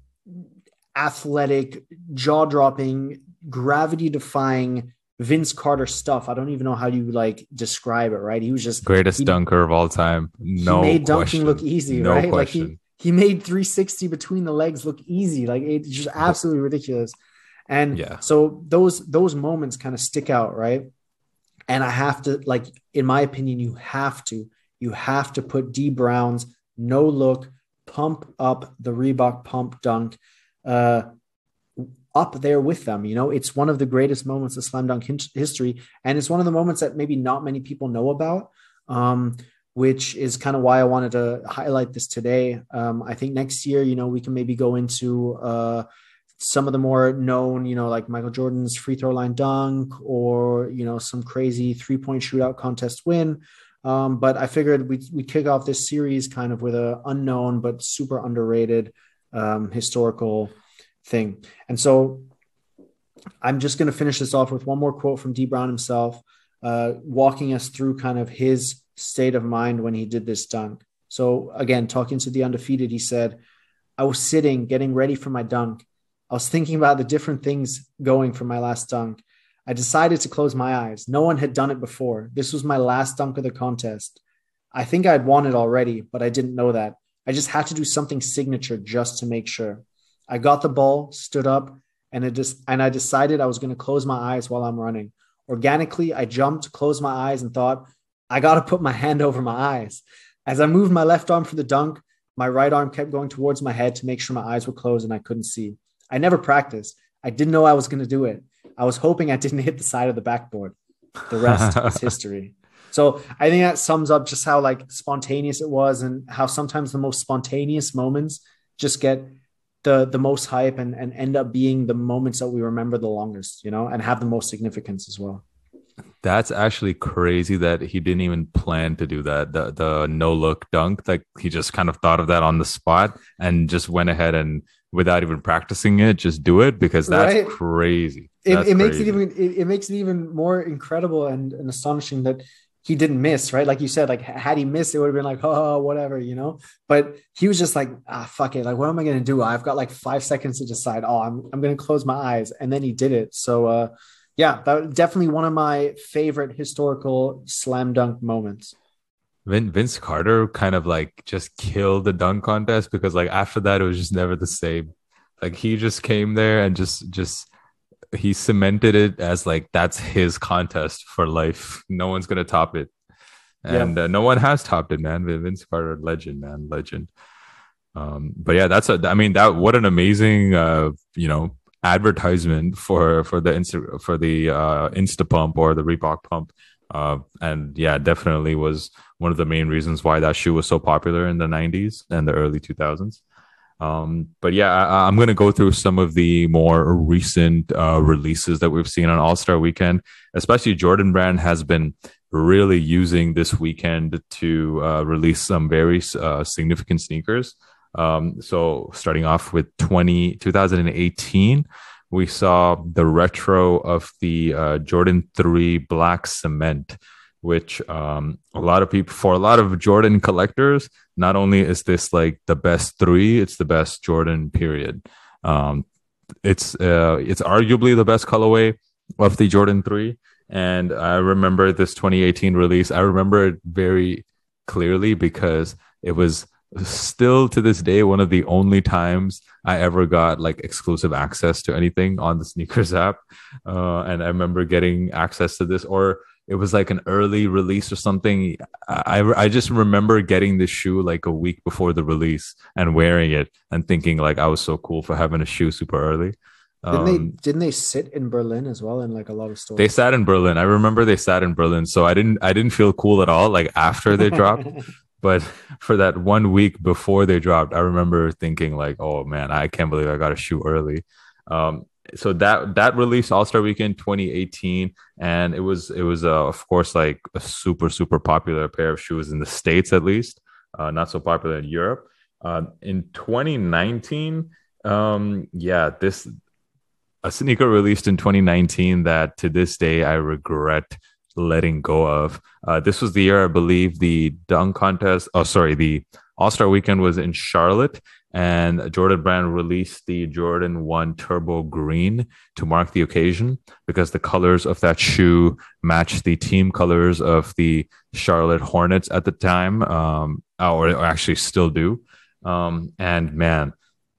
athletic, jaw dropping, gravity defying Vince Carter stuff. I don't even know how you like describe it, right? He was just greatest he, dunker of all time. No, he made question. dunking look easy, no right? Question. Like he he made three sixty between the legs look easy. Like it's just absolutely ridiculous. And yeah. so those those moments kind of stick out, right? And I have to, like, in my opinion, you have to you have to put D Brown's no look pump up the Reebok pump dunk uh up there with them. You know, it's one of the greatest moments of slam dunk history, and it's one of the moments that maybe not many people know about. Um, which is kind of why I wanted to highlight this today. Um, I think next year, you know, we can maybe go into uh, some of the more known, you know, like Michael Jordan's free throw line dunk, or, you know, some crazy three point shootout contest win. Um, but I figured we we kick off this series kind of with a unknown but super underrated um, historical thing. And so I'm just going to finish this off with one more quote from Dee Brown himself, uh, walking us through kind of his state of mind when he did this dunk. So again, talking to the Undefeated, he said, I was sitting, getting ready for my dunk. I was thinking about the different things going for my last dunk. I decided to close my eyes. No one had done it before. This was my last dunk of the contest. I think I'd won it already, but I didn't know that. I just had to do something signature just to make sure. I got the ball, stood up, and it just and I decided I was going to close my eyes while I'm running. Organically, I jumped, closed my eyes, and thought, I got to put my hand over my eyes. As I moved my left arm for the dunk, my right arm kept going towards my head to make sure my eyes were closed and I couldn't see. I never practiced. I didn't know I was going to do it. I was hoping I didn't hit the side of the backboard. The rest is history. So I think that sums up just how like spontaneous it was, and how sometimes the most spontaneous moments just get the, the most hype and, and end up being the moments that we remember the longest, you know, and have the most significance as well. That's actually crazy that he didn't even plan to do that. The the no look dunk, like he just kind of thought of that on the spot and just went ahead and without even practicing it, just do it, because that's right? crazy. That's it, it crazy. makes it even it, it makes it even more incredible and, and astonishing that he didn't miss, right? Like you said, like had he missed, it would have been like, oh, whatever, you know. But he was just like, ah, fuck it. Like, what am I gonna do? I've got like five seconds to decide. Oh, I'm I'm gonna close my eyes, and then he did it. So. uh Yeah, that was definitely one of my favorite historical slam dunk moments. Vin, Vince Carter kind of like just killed the dunk contest, because like after that, it was just never the same. Like he just came there and just just he cemented it as like that's his contest for life. No one's gonna top it, and yeah. uh, no one has topped it, man. Vince Carter, legend, man, legend. Um, but yeah, that's a. I mean, that what an amazing, uh, you know. advertisement for for the Insta for the uh Insta pump or the Reebok pump, uh and yeah, definitely was one of the main reasons why that shoe was so popular in the nineties and the early two thousands. Um but yeah, I, I'm going to go through some of the more recent uh releases that we've seen on All-Star Weekend. Especially Jordan Brand has been really using this weekend to uh release some very uh significant sneakers. Um, so starting off with twenty, twenty eighteen, we saw the retro of the uh, Jordan three Black Cement, which um, a lot of people, for a lot of Jordan collectors, not only is this like the best three, it's the best Jordan period. Um, it's uh, it's arguably the best colorway of the Jordan three. And I remember this twenty eighteen release. I remember it very clearly because it was still to this day one of the only times I ever got like exclusive access to anything on the sneakers app, uh, and I remember getting access to this, or it was like an early release or something. I I just remember getting this shoe like a week before the release and wearing it and thinking like I was so cool for having a shoe super early. Didn't they um, didn't they sit in Berlin as well in like a lot of stores? They sat in Berlin. I remember they sat in Berlin, so I didn't I didn't feel cool at all like after they dropped. But for that one week before they dropped, I remember thinking like, oh man, I can't believe I got a shoe early. Um, so that that released All-Star Weekend twenty eighteen, and it was it was uh, of course like a super super popular pair of shoes in the States, at least, uh, not so popular in Europe. Um, in twenty nineteen, um, yeah, this a sneaker released in twenty nineteen that to this day I regret letting go of. Uh, this was the year, I believe, the dunk contest. Oh, sorry, the All-Star Weekend was in Charlotte, and Jordan Brand released the Jordan one Turbo Green to mark the occasion because the colors of that shoe matched the team colors of the Charlotte Hornets at the time, um, or, or actually still do. Um, and man,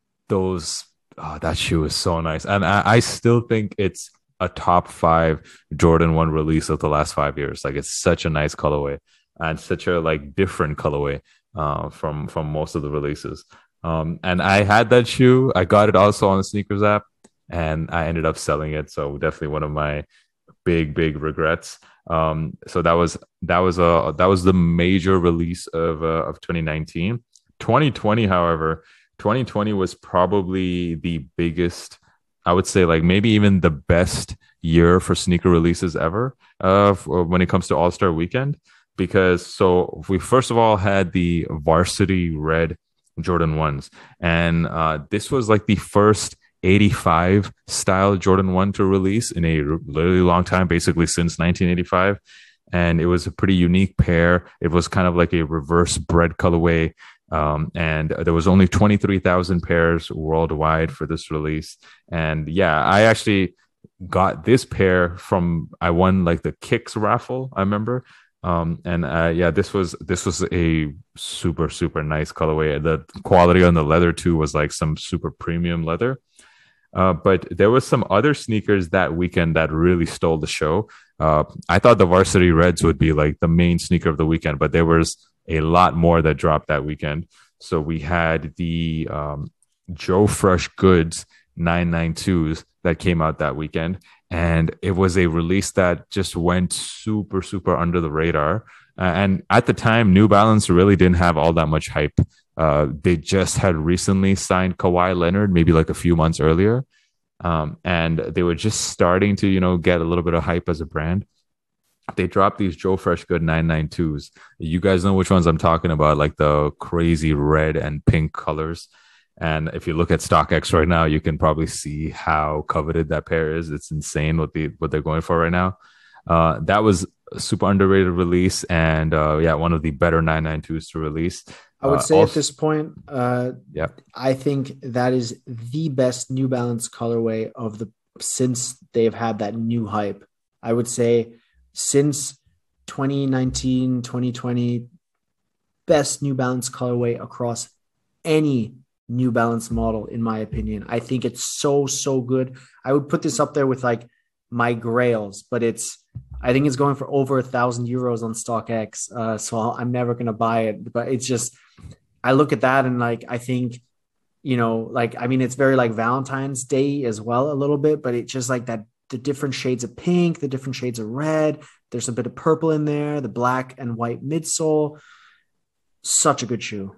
those oh, that shoe is so nice, and I, I still think it's a top five Jordan one release of the last five years. Like it's such a nice colorway and such a like different colorway uh, from from most of the releases. Um, and I had that shoe. I got it also on the sneakers app, and I ended up selling it. So definitely one of my big big regrets. Um, so that was that was a that was the major release of uh, of twenty nineteen. twenty twenty, however, twenty twenty was probably the biggest, I would say, like maybe even the best year for sneaker releases ever uh, for, when it comes to All-Star Weekend. Because so we first of all had the varsity red Jordan ones, and uh, this was like the first eighty-five style Jordan one to release in a really long time, basically since nineteen eighty-five. And it was a pretty unique pair. It was kind of like a reverse bread colorway. Um, and there was only twenty-three thousand pairs worldwide for this release. And yeah, I actually got this pair from, I won like the Kicks raffle, I remember. Um, and uh, yeah, this was this was a super, super nice colorway. The quality on the leather too was like some super premium leather. Uh, but there was some other sneakers that weekend that really stole the show. Uh, I thought the Varsity Reds would be like the main sneaker of the weekend, but there was a lot more that dropped that weekend. So we had the um, Joe Fresh Goods nine ninety-twos that came out that weekend. And it was a release that just went super, super under the radar. Uh, and at the time, New Balance really didn't have all that much hype. Uh, they just had recently signed Kawhi Leonard, maybe like a few months earlier. Um, and they were just starting to, you know, get a little bit of hype as a brand. They dropped these Joe Fresh Good nine ninety-twos. You guys know which ones I'm talking about, like the crazy red and pink colors. And if you look at StockX right now, you can probably see how coveted that pair is. It's insane what the what they're going for right now. Uh, that was a super underrated release, and uh, yeah, one of the better nine ninety-twos to release. I would uh, say also, at this point, uh, yeah, I think that is the best New Balance colorway of the since they've had that new hype. I would say since twenty nineteen, twenty twenty, best New Balance colorway across any New Balance model, in my opinion. I think it's so, so good. I would put this up there with like my grails, but it's, I think it's going for over a thousand euros on StockX. Uh, so I'm never going to buy it, but it's just, I look at that and like, I think, you know, like, I mean, it's very like Valentine's Day as well, a little bit, but it's just like that, the different shades of pink, the different shades of red, there's a bit of purple in there, the black and white midsole. Such a good shoe.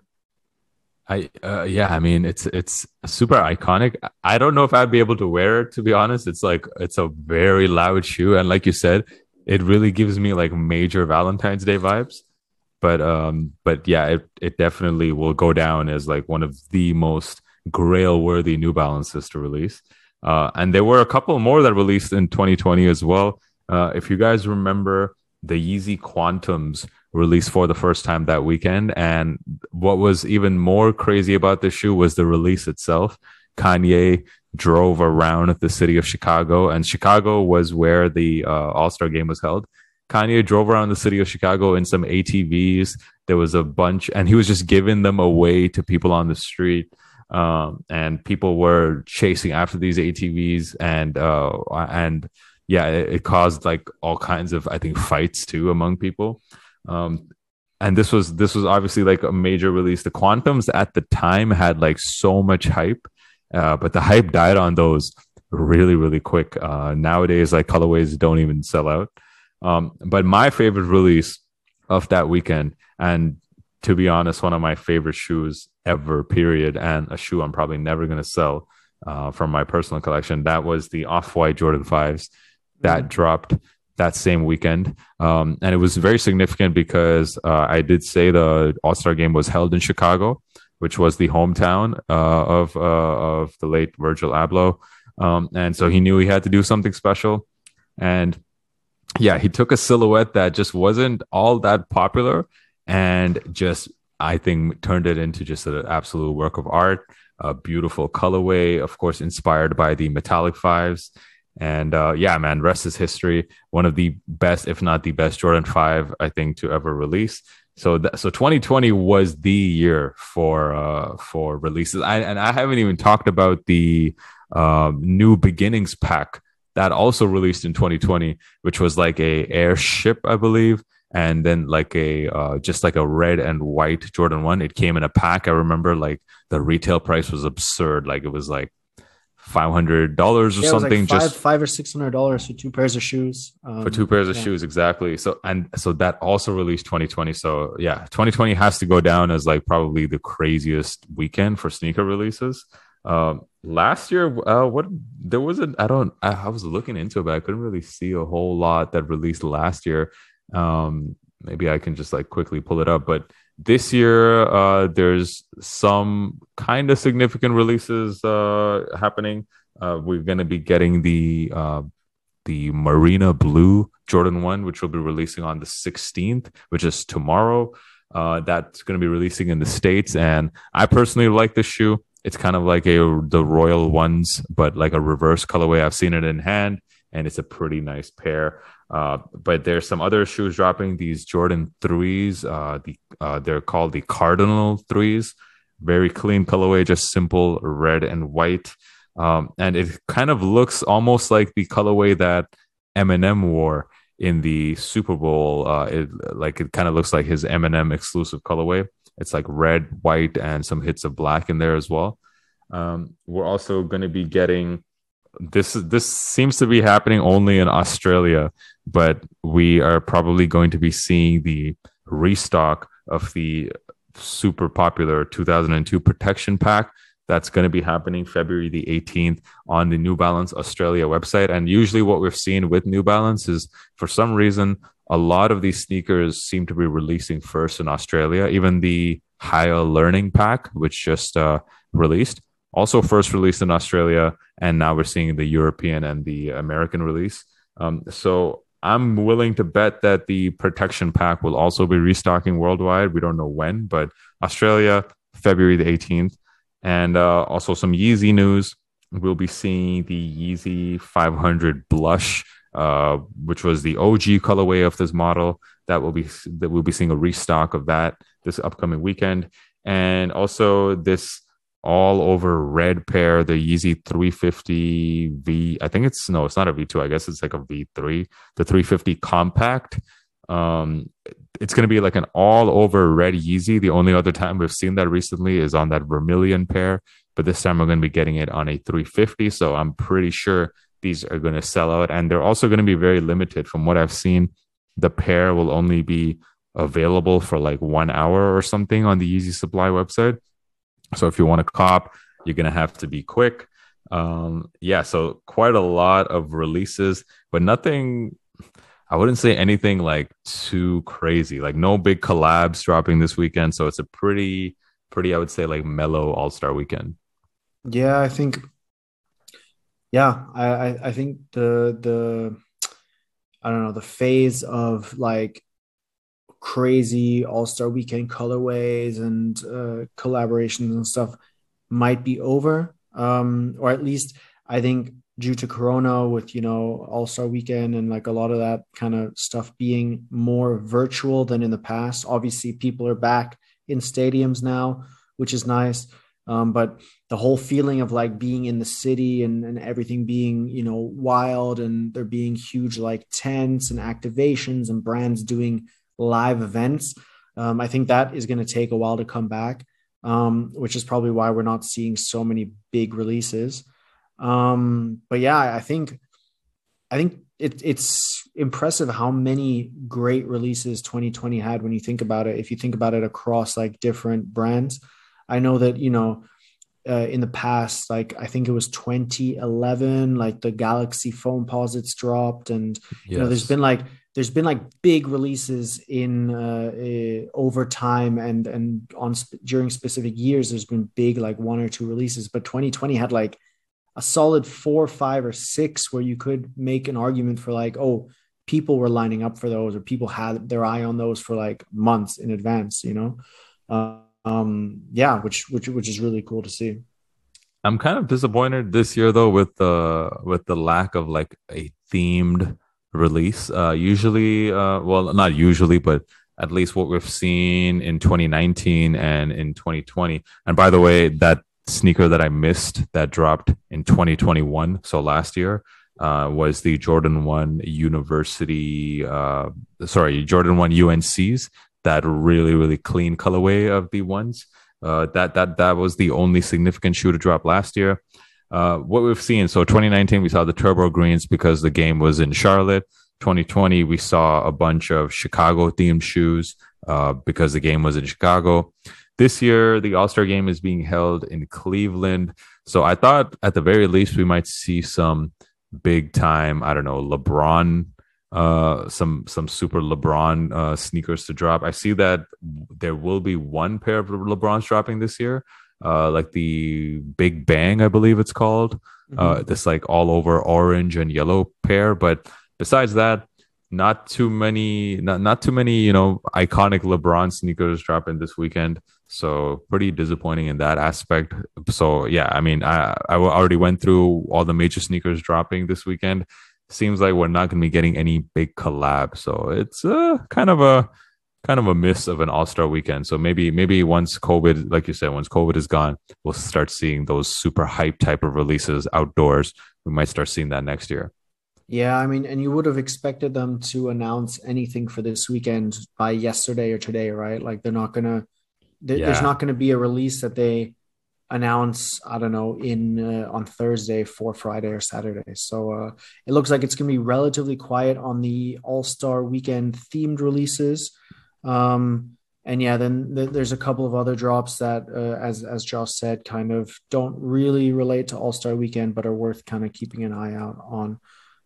I uh, yeah, I mean it's it's super iconic. I don't know if I'd be able to wear it, to be honest. It's like it's a very loud shoe, and like you said, it really gives me like major Valentine's Day vibes. But um, but yeah, it it definitely will go down as like one of the most grail worthy New Balances to release. Uh, and there were a couple more that released in twenty twenty as well. Uh, if you guys remember, the Yeezy Quantums released for the first time that weekend. And what was even more crazy about this shoe was the release itself. Kanye drove around the city of Chicago, and Chicago was where the uh, All-Star game was held. Kanye drove around the city of Chicago in some A T Vs. There was a bunch, and he was just giving them away to people on the street. Um, and people were chasing after these A T Vs, and uh, and yeah, it, it caused like all kinds of, I think, fights too among people. Um, and this was this was obviously like a major release. The Quantums at the time had like so much hype, uh, but the hype died on those really, really quick. Uh, nowadays, like colorways don't even sell out. Um, but my favorite release of that weekend, and to be honest, one of my favorite shoes ever, period, and a shoe I'm probably never going to sell uh, from my personal collection, that was the Off-White Jordan fives that mm. dropped that same weekend. Um, and it was very significant because uh, I did say the All-Star game was held in Chicago, which was the hometown uh, of uh, of the late Virgil Abloh. Um, and so he knew he had to do something special. And yeah, he took a silhouette that just wasn't all that popular and just, I think, turned it into just an absolute work of art. A beautiful colorway, of course, inspired by the metallic fives. And uh, yeah, man, rest is history. One of the best, if not the best, Jordan five, I think, to ever release. So, th- so twenty twenty was the year for uh, for releases. I, and I haven't even talked about the um, New Beginnings pack that also released in twenty twenty, which was like a airship, I believe, and then like a uh, just like a red and white Jordan one. It came in a pack. I remember like the retail price was absurd. Like it was like five hundred dollars or Yeah, it was like something, five, just five or six hundred dollars for two pairs of shoes. Um, for two pairs of yeah. shoes, exactly. So and so that also released twenty twenty. So yeah, twenty twenty has to go down as like probably the craziest weekend for sneaker releases. Um, last year, uh, what there wasn't. I don't. I, I was looking into it, but I couldn't really see a whole lot that released last year. Um, maybe I can just like quickly pull it up, but this year, uh, there's some kind of significant releases uh, happening. Uh, we're going to be getting the uh, the Marina Blue Jordan one, which will be releasing on the sixteenth, which is tomorrow. Uh, that's going to be releasing in the States, and I personally like this shoe. It's kind of like a the Royal ones, but like a reverse colorway. I've seen it in hand, and it's a pretty nice pair. Uh, but there's some other shoes dropping. These Jordan threes, uh, the uh, they're called the Cardinal threes. Very clean colorway, just simple red and white. Um, and it kind of looks almost like the colorway that Eminem wore in the Super Bowl. Uh, it like it kind of looks like his Eminem exclusive colorway. It's like red, white, and some hits of black in there as well. Um, we're also going to be getting this. This seems to be happening only in Australia, but we are probably going to be seeing the restock of the super popular two thousand two protection pack. That's going to be happening February the eighteenth on the New Balance Australia website. And usually what we've seen with New Balance is, for some reason, a lot of these sneakers seem to be releasing first in Australia. Even the Higher Learning Pack, which just uh, released, also first released in Australia. And now we're seeing the European and the American release. Um, so I'm willing to bet that the protection pack will also be restocking worldwide. We don't know when, but Australia, February the eighteenth. And uh, also some Yeezy news. We'll be seeing the Yeezy five hundred Blush, uh, which was the O G colorway of this model. That will be that we'll be seeing a restock of that this upcoming weekend. And also this all over red pair, the Yeezy three fifty V. I think it's no, it's not a V two. I guess it's like a V three. The three fifty Compact. Um, it's going to be like an all over red Yeezy. The only other time we've seen that recently is on that Vermilion pair, but this time we're going to be getting it on a three fifty. So I'm pretty sure these are going to sell out, and they're also going to be very limited. From what I've seen, the pair will only be available for like one hour or something on the Yeezy Supply website. So if you want to cop, you're going to have to be quick. Um, yeah, so quite a lot of releases, but nothing, I wouldn't say anything like too crazy, like no big collabs dropping this weekend. So it's a pretty, pretty, I would say, like mellow all-star weekend. Yeah, I think, yeah, I, I, I think the, the, I don't know, the phase of like crazy all-star weekend colorways and uh, collaborations and stuff might be over. Um, or at least I think due to Corona, with, you know, all-star weekend and like a lot of that kind of stuff being more virtual than in the past. Obviously people are back in stadiums now, which is nice. Um, but the whole feeling of like being in the city and, and everything being, you know, wild, and there being huge like tents and activations and brands doing live events. Um, I think that is going to take a while to come back, um, which is probably why we're not seeing so many big releases. Um, but yeah, I think, I think it, it's impressive how many great releases twenty twenty had when you think about it. If you think about it across like different brands, I know that, you know, uh, in the past, like I think it was twenty eleven, like the Galaxy Foamposites dropped, and yes. you know, there's been like there's been like big releases in uh, uh, over time, and and on sp- during specific years, there's been big like one or two releases. But twenty twenty had like a solid four, five, or six where you could make an argument for like, oh, people were lining up for those, or people had their eye on those for like months in advance, you know. Uh, um yeah which which which is really cool to see. I'm kind of disappointed this year though with the with the lack of like a themed release. Uh usually uh well not usually, but at least what we've seen in twenty nineteen and in twenty twenty. And by the way, that sneaker that I missed that dropped in twenty twenty-one, so last year, uh was the Jordan one University uh sorry Jordan one U N C's. That really, really clean colorway of the ones. Uh, that that that was the only significant shoe to drop last year. uh, what we've seen. So twenty nineteen, we saw the turbo greens because the game was in Charlotte. twenty twenty, we saw a bunch of Chicago themed shoes uh, because the game was in Chicago. This year, the All-Star game is being held in Cleveland. So I thought at the very least, we might see some big time, I don't know, LeBron, uh, some some super LeBron uh, sneakers to drop. I see that there will be one pair of LeBrons dropping this year, uh, like the Big Bang, I believe it's called. Mm-hmm. Uh, this like all over orange and yellow pair. But besides that, not too many, not not too many, you know, iconic LeBron sneakers dropping this weekend. So pretty disappointing in that aspect. So yeah, I mean, I I already went through all the major sneakers dropping this weekend. Seems like we're not going to be getting any big collab. So it's uh, kind of a kind of a miss of an All-Star weekend. So maybe maybe once COVID, like you said, once COVID is gone, we'll start seeing those super hype type of releases outdoors. We might start seeing that next year. Yeah, I mean, and you would have expected them to announce anything for this weekend by yesterday or today, right? Like they're not gonna. There, yeah. There's not going to be a release that they announce, I don't know, in uh, on Thursday for Friday or Saturday. So uh, it looks like it's going to be relatively quiet on the All-Star weekend themed releases. Um, and yeah, then th- there's a couple of other drops that, uh, as as Josh said, kind of don't really relate to All-Star weekend, but are worth kind of keeping an eye out on.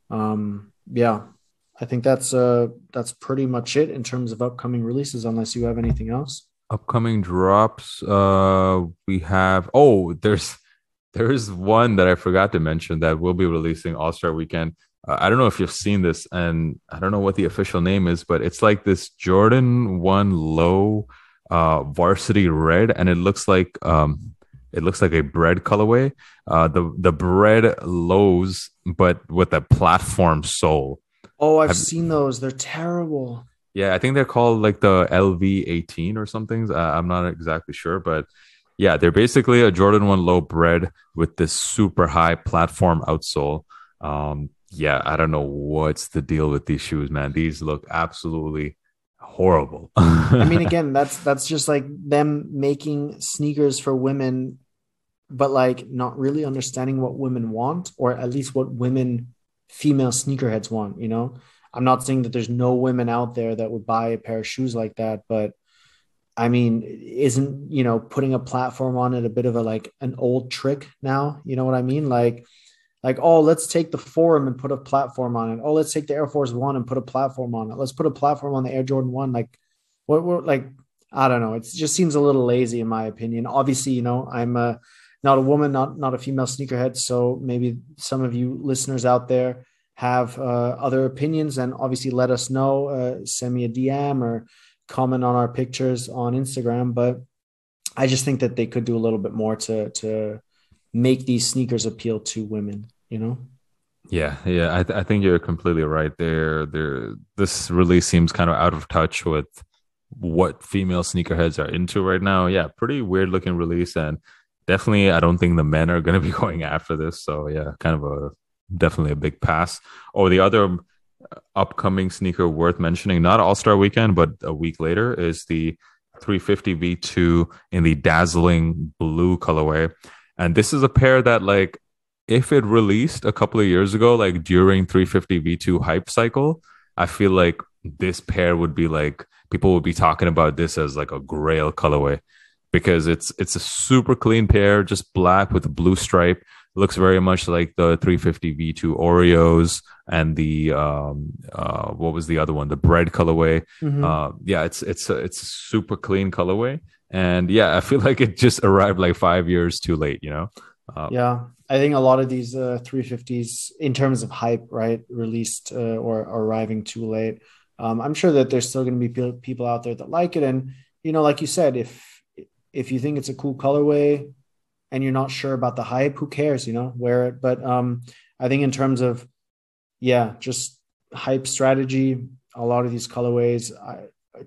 Um, yeah, I think that's uh, that's pretty much it in terms of upcoming releases, unless you have anything else. Upcoming drops, uh, we have. Oh, there's there's one that I forgot to mention that will be releasing All-Star Weekend. Uh, I don't know if you've seen this, and I don't know what the official name is, but it's like this Jordan One Low uh, Varsity Red, and it looks like um, it looks like a bread colorway. Uh, the the bread lows, but with a platform sole. Oh, I've have, seen those. They're terrible. Yeah, I think they're called like the L V eighteen or something. Uh, I'm not exactly sure, but yeah, they're basically a Jordan One Low bread with this super high platform outsole. Um, yeah, I don't know what's the deal with these shoes, man. These look absolutely horrible. I mean, again, that's that's just like them making sneakers for women, but like not really understanding what women want, or at least what women, female sneakerheads want, you know? I'm not saying that there's no women out there that would buy a pair of shoes like that, but I mean, isn't, you know, putting a platform on it a bit of a, like an old trick now? You know what I mean? Like, like, oh, let's take the Forum and put a platform on it. Oh, let's take the Air Force One and put a platform on it. Let's put a platform on the Air Jordan One. Like, what, what, like, I don't know. It just seems a little lazy in my opinion. Obviously, you know, I'm a, not a woman, not, not a female sneakerhead. So maybe some of you listeners out there have uh, other opinions, and obviously let us know, uh, send me a D M or comment on our pictures on Instagram. But I just think that they could do a little bit more to, to make these sneakers appeal to women, you know? Yeah. Yeah. I, th- I think you're completely right there. There, this really seems kind of out of touch with what female sneakerheads are into right now. Yeah. Pretty weird looking release. And definitely, I don't think the men are going to be going after this. So yeah, kind of a, definitely a big pass. Or the other upcoming sneaker worth mentioning, not All-Star Weekend, but a week later, is the three fifty V two in the dazzling blue colorway. And this is a pair that, like, if it released a couple of years ago, like during three fifty V two hype cycle, I feel like this pair would be like, people would be talking about this as like a grail colorway, because it's it's a super clean pair, just black with a blue stripe. Looks very much like the three fifty V two Oreos and the um uh what was the other one, the bread colorway. Mm-hmm. Uh yeah, it's it's a, it's a super clean colorway, and yeah, I feel like it just arrived like five years too late, you know. Uh, yeah, I think a lot of these uh, three fifties in terms of hype, right, released uh, or, or arriving too late. Um, I'm sure that there's still going to be people out there that like it, and you know, like you said, if if you think it's a cool colorway and you're not sure about the hype, who cares, you know, wear it. But um, I think in terms of, yeah, just hype strategy, a lot of these colorways, I,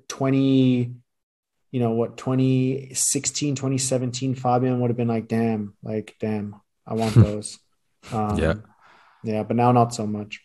twenty, you know, what, twenty sixteen, twenty seventeen Fabian would have been like, damn, like, damn, I want those. um, yeah. Yeah, but now not so much.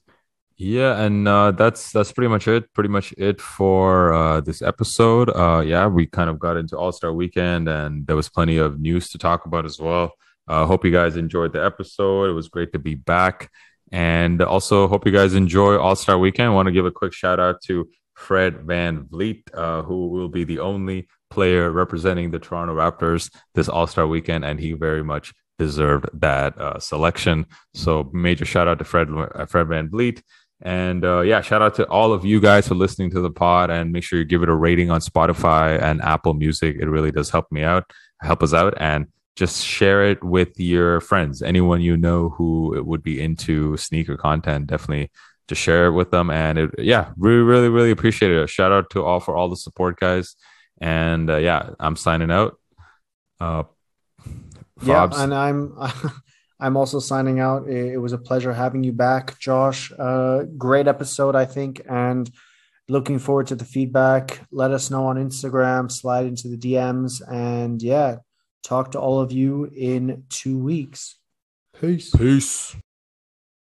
Yeah, and uh, that's that's pretty much it. Pretty much it for uh, this episode. Uh, yeah, we kind of got into All-Star Weekend, and there was plenty of news to talk about as well. Uh, hope you guys enjoyed the episode. It was great to be back. And also hope you guys enjoy All-Star Weekend. I want to give a quick shout out to Fred VanVleet, uh, who will be the only player representing the Toronto Raptors this All-Star Weekend, and he very much deserved that uh, selection. So major shout out to Fred, uh, Fred VanVleet. And uh, yeah, shout out to all of you guys for listening to the pod, and make sure you give it a rating on Spotify and Apple Music. It really does help me out, help us out. And just share it with your friends, anyone you know who would be into sneaker content. Definitely just share it with them. And it, yeah, really, really, really appreciate it. A shout out to all for all the support, guys. And uh, yeah, I'm signing out. Uh, yeah, and I'm I'm also signing out. It, it was a pleasure having you back, Josh. Uh, great episode, I think, and looking forward to the feedback. Let us know on Instagram, slide into the D Ms, and yeah. Talk to all of you in two weeks. Peace. Peace.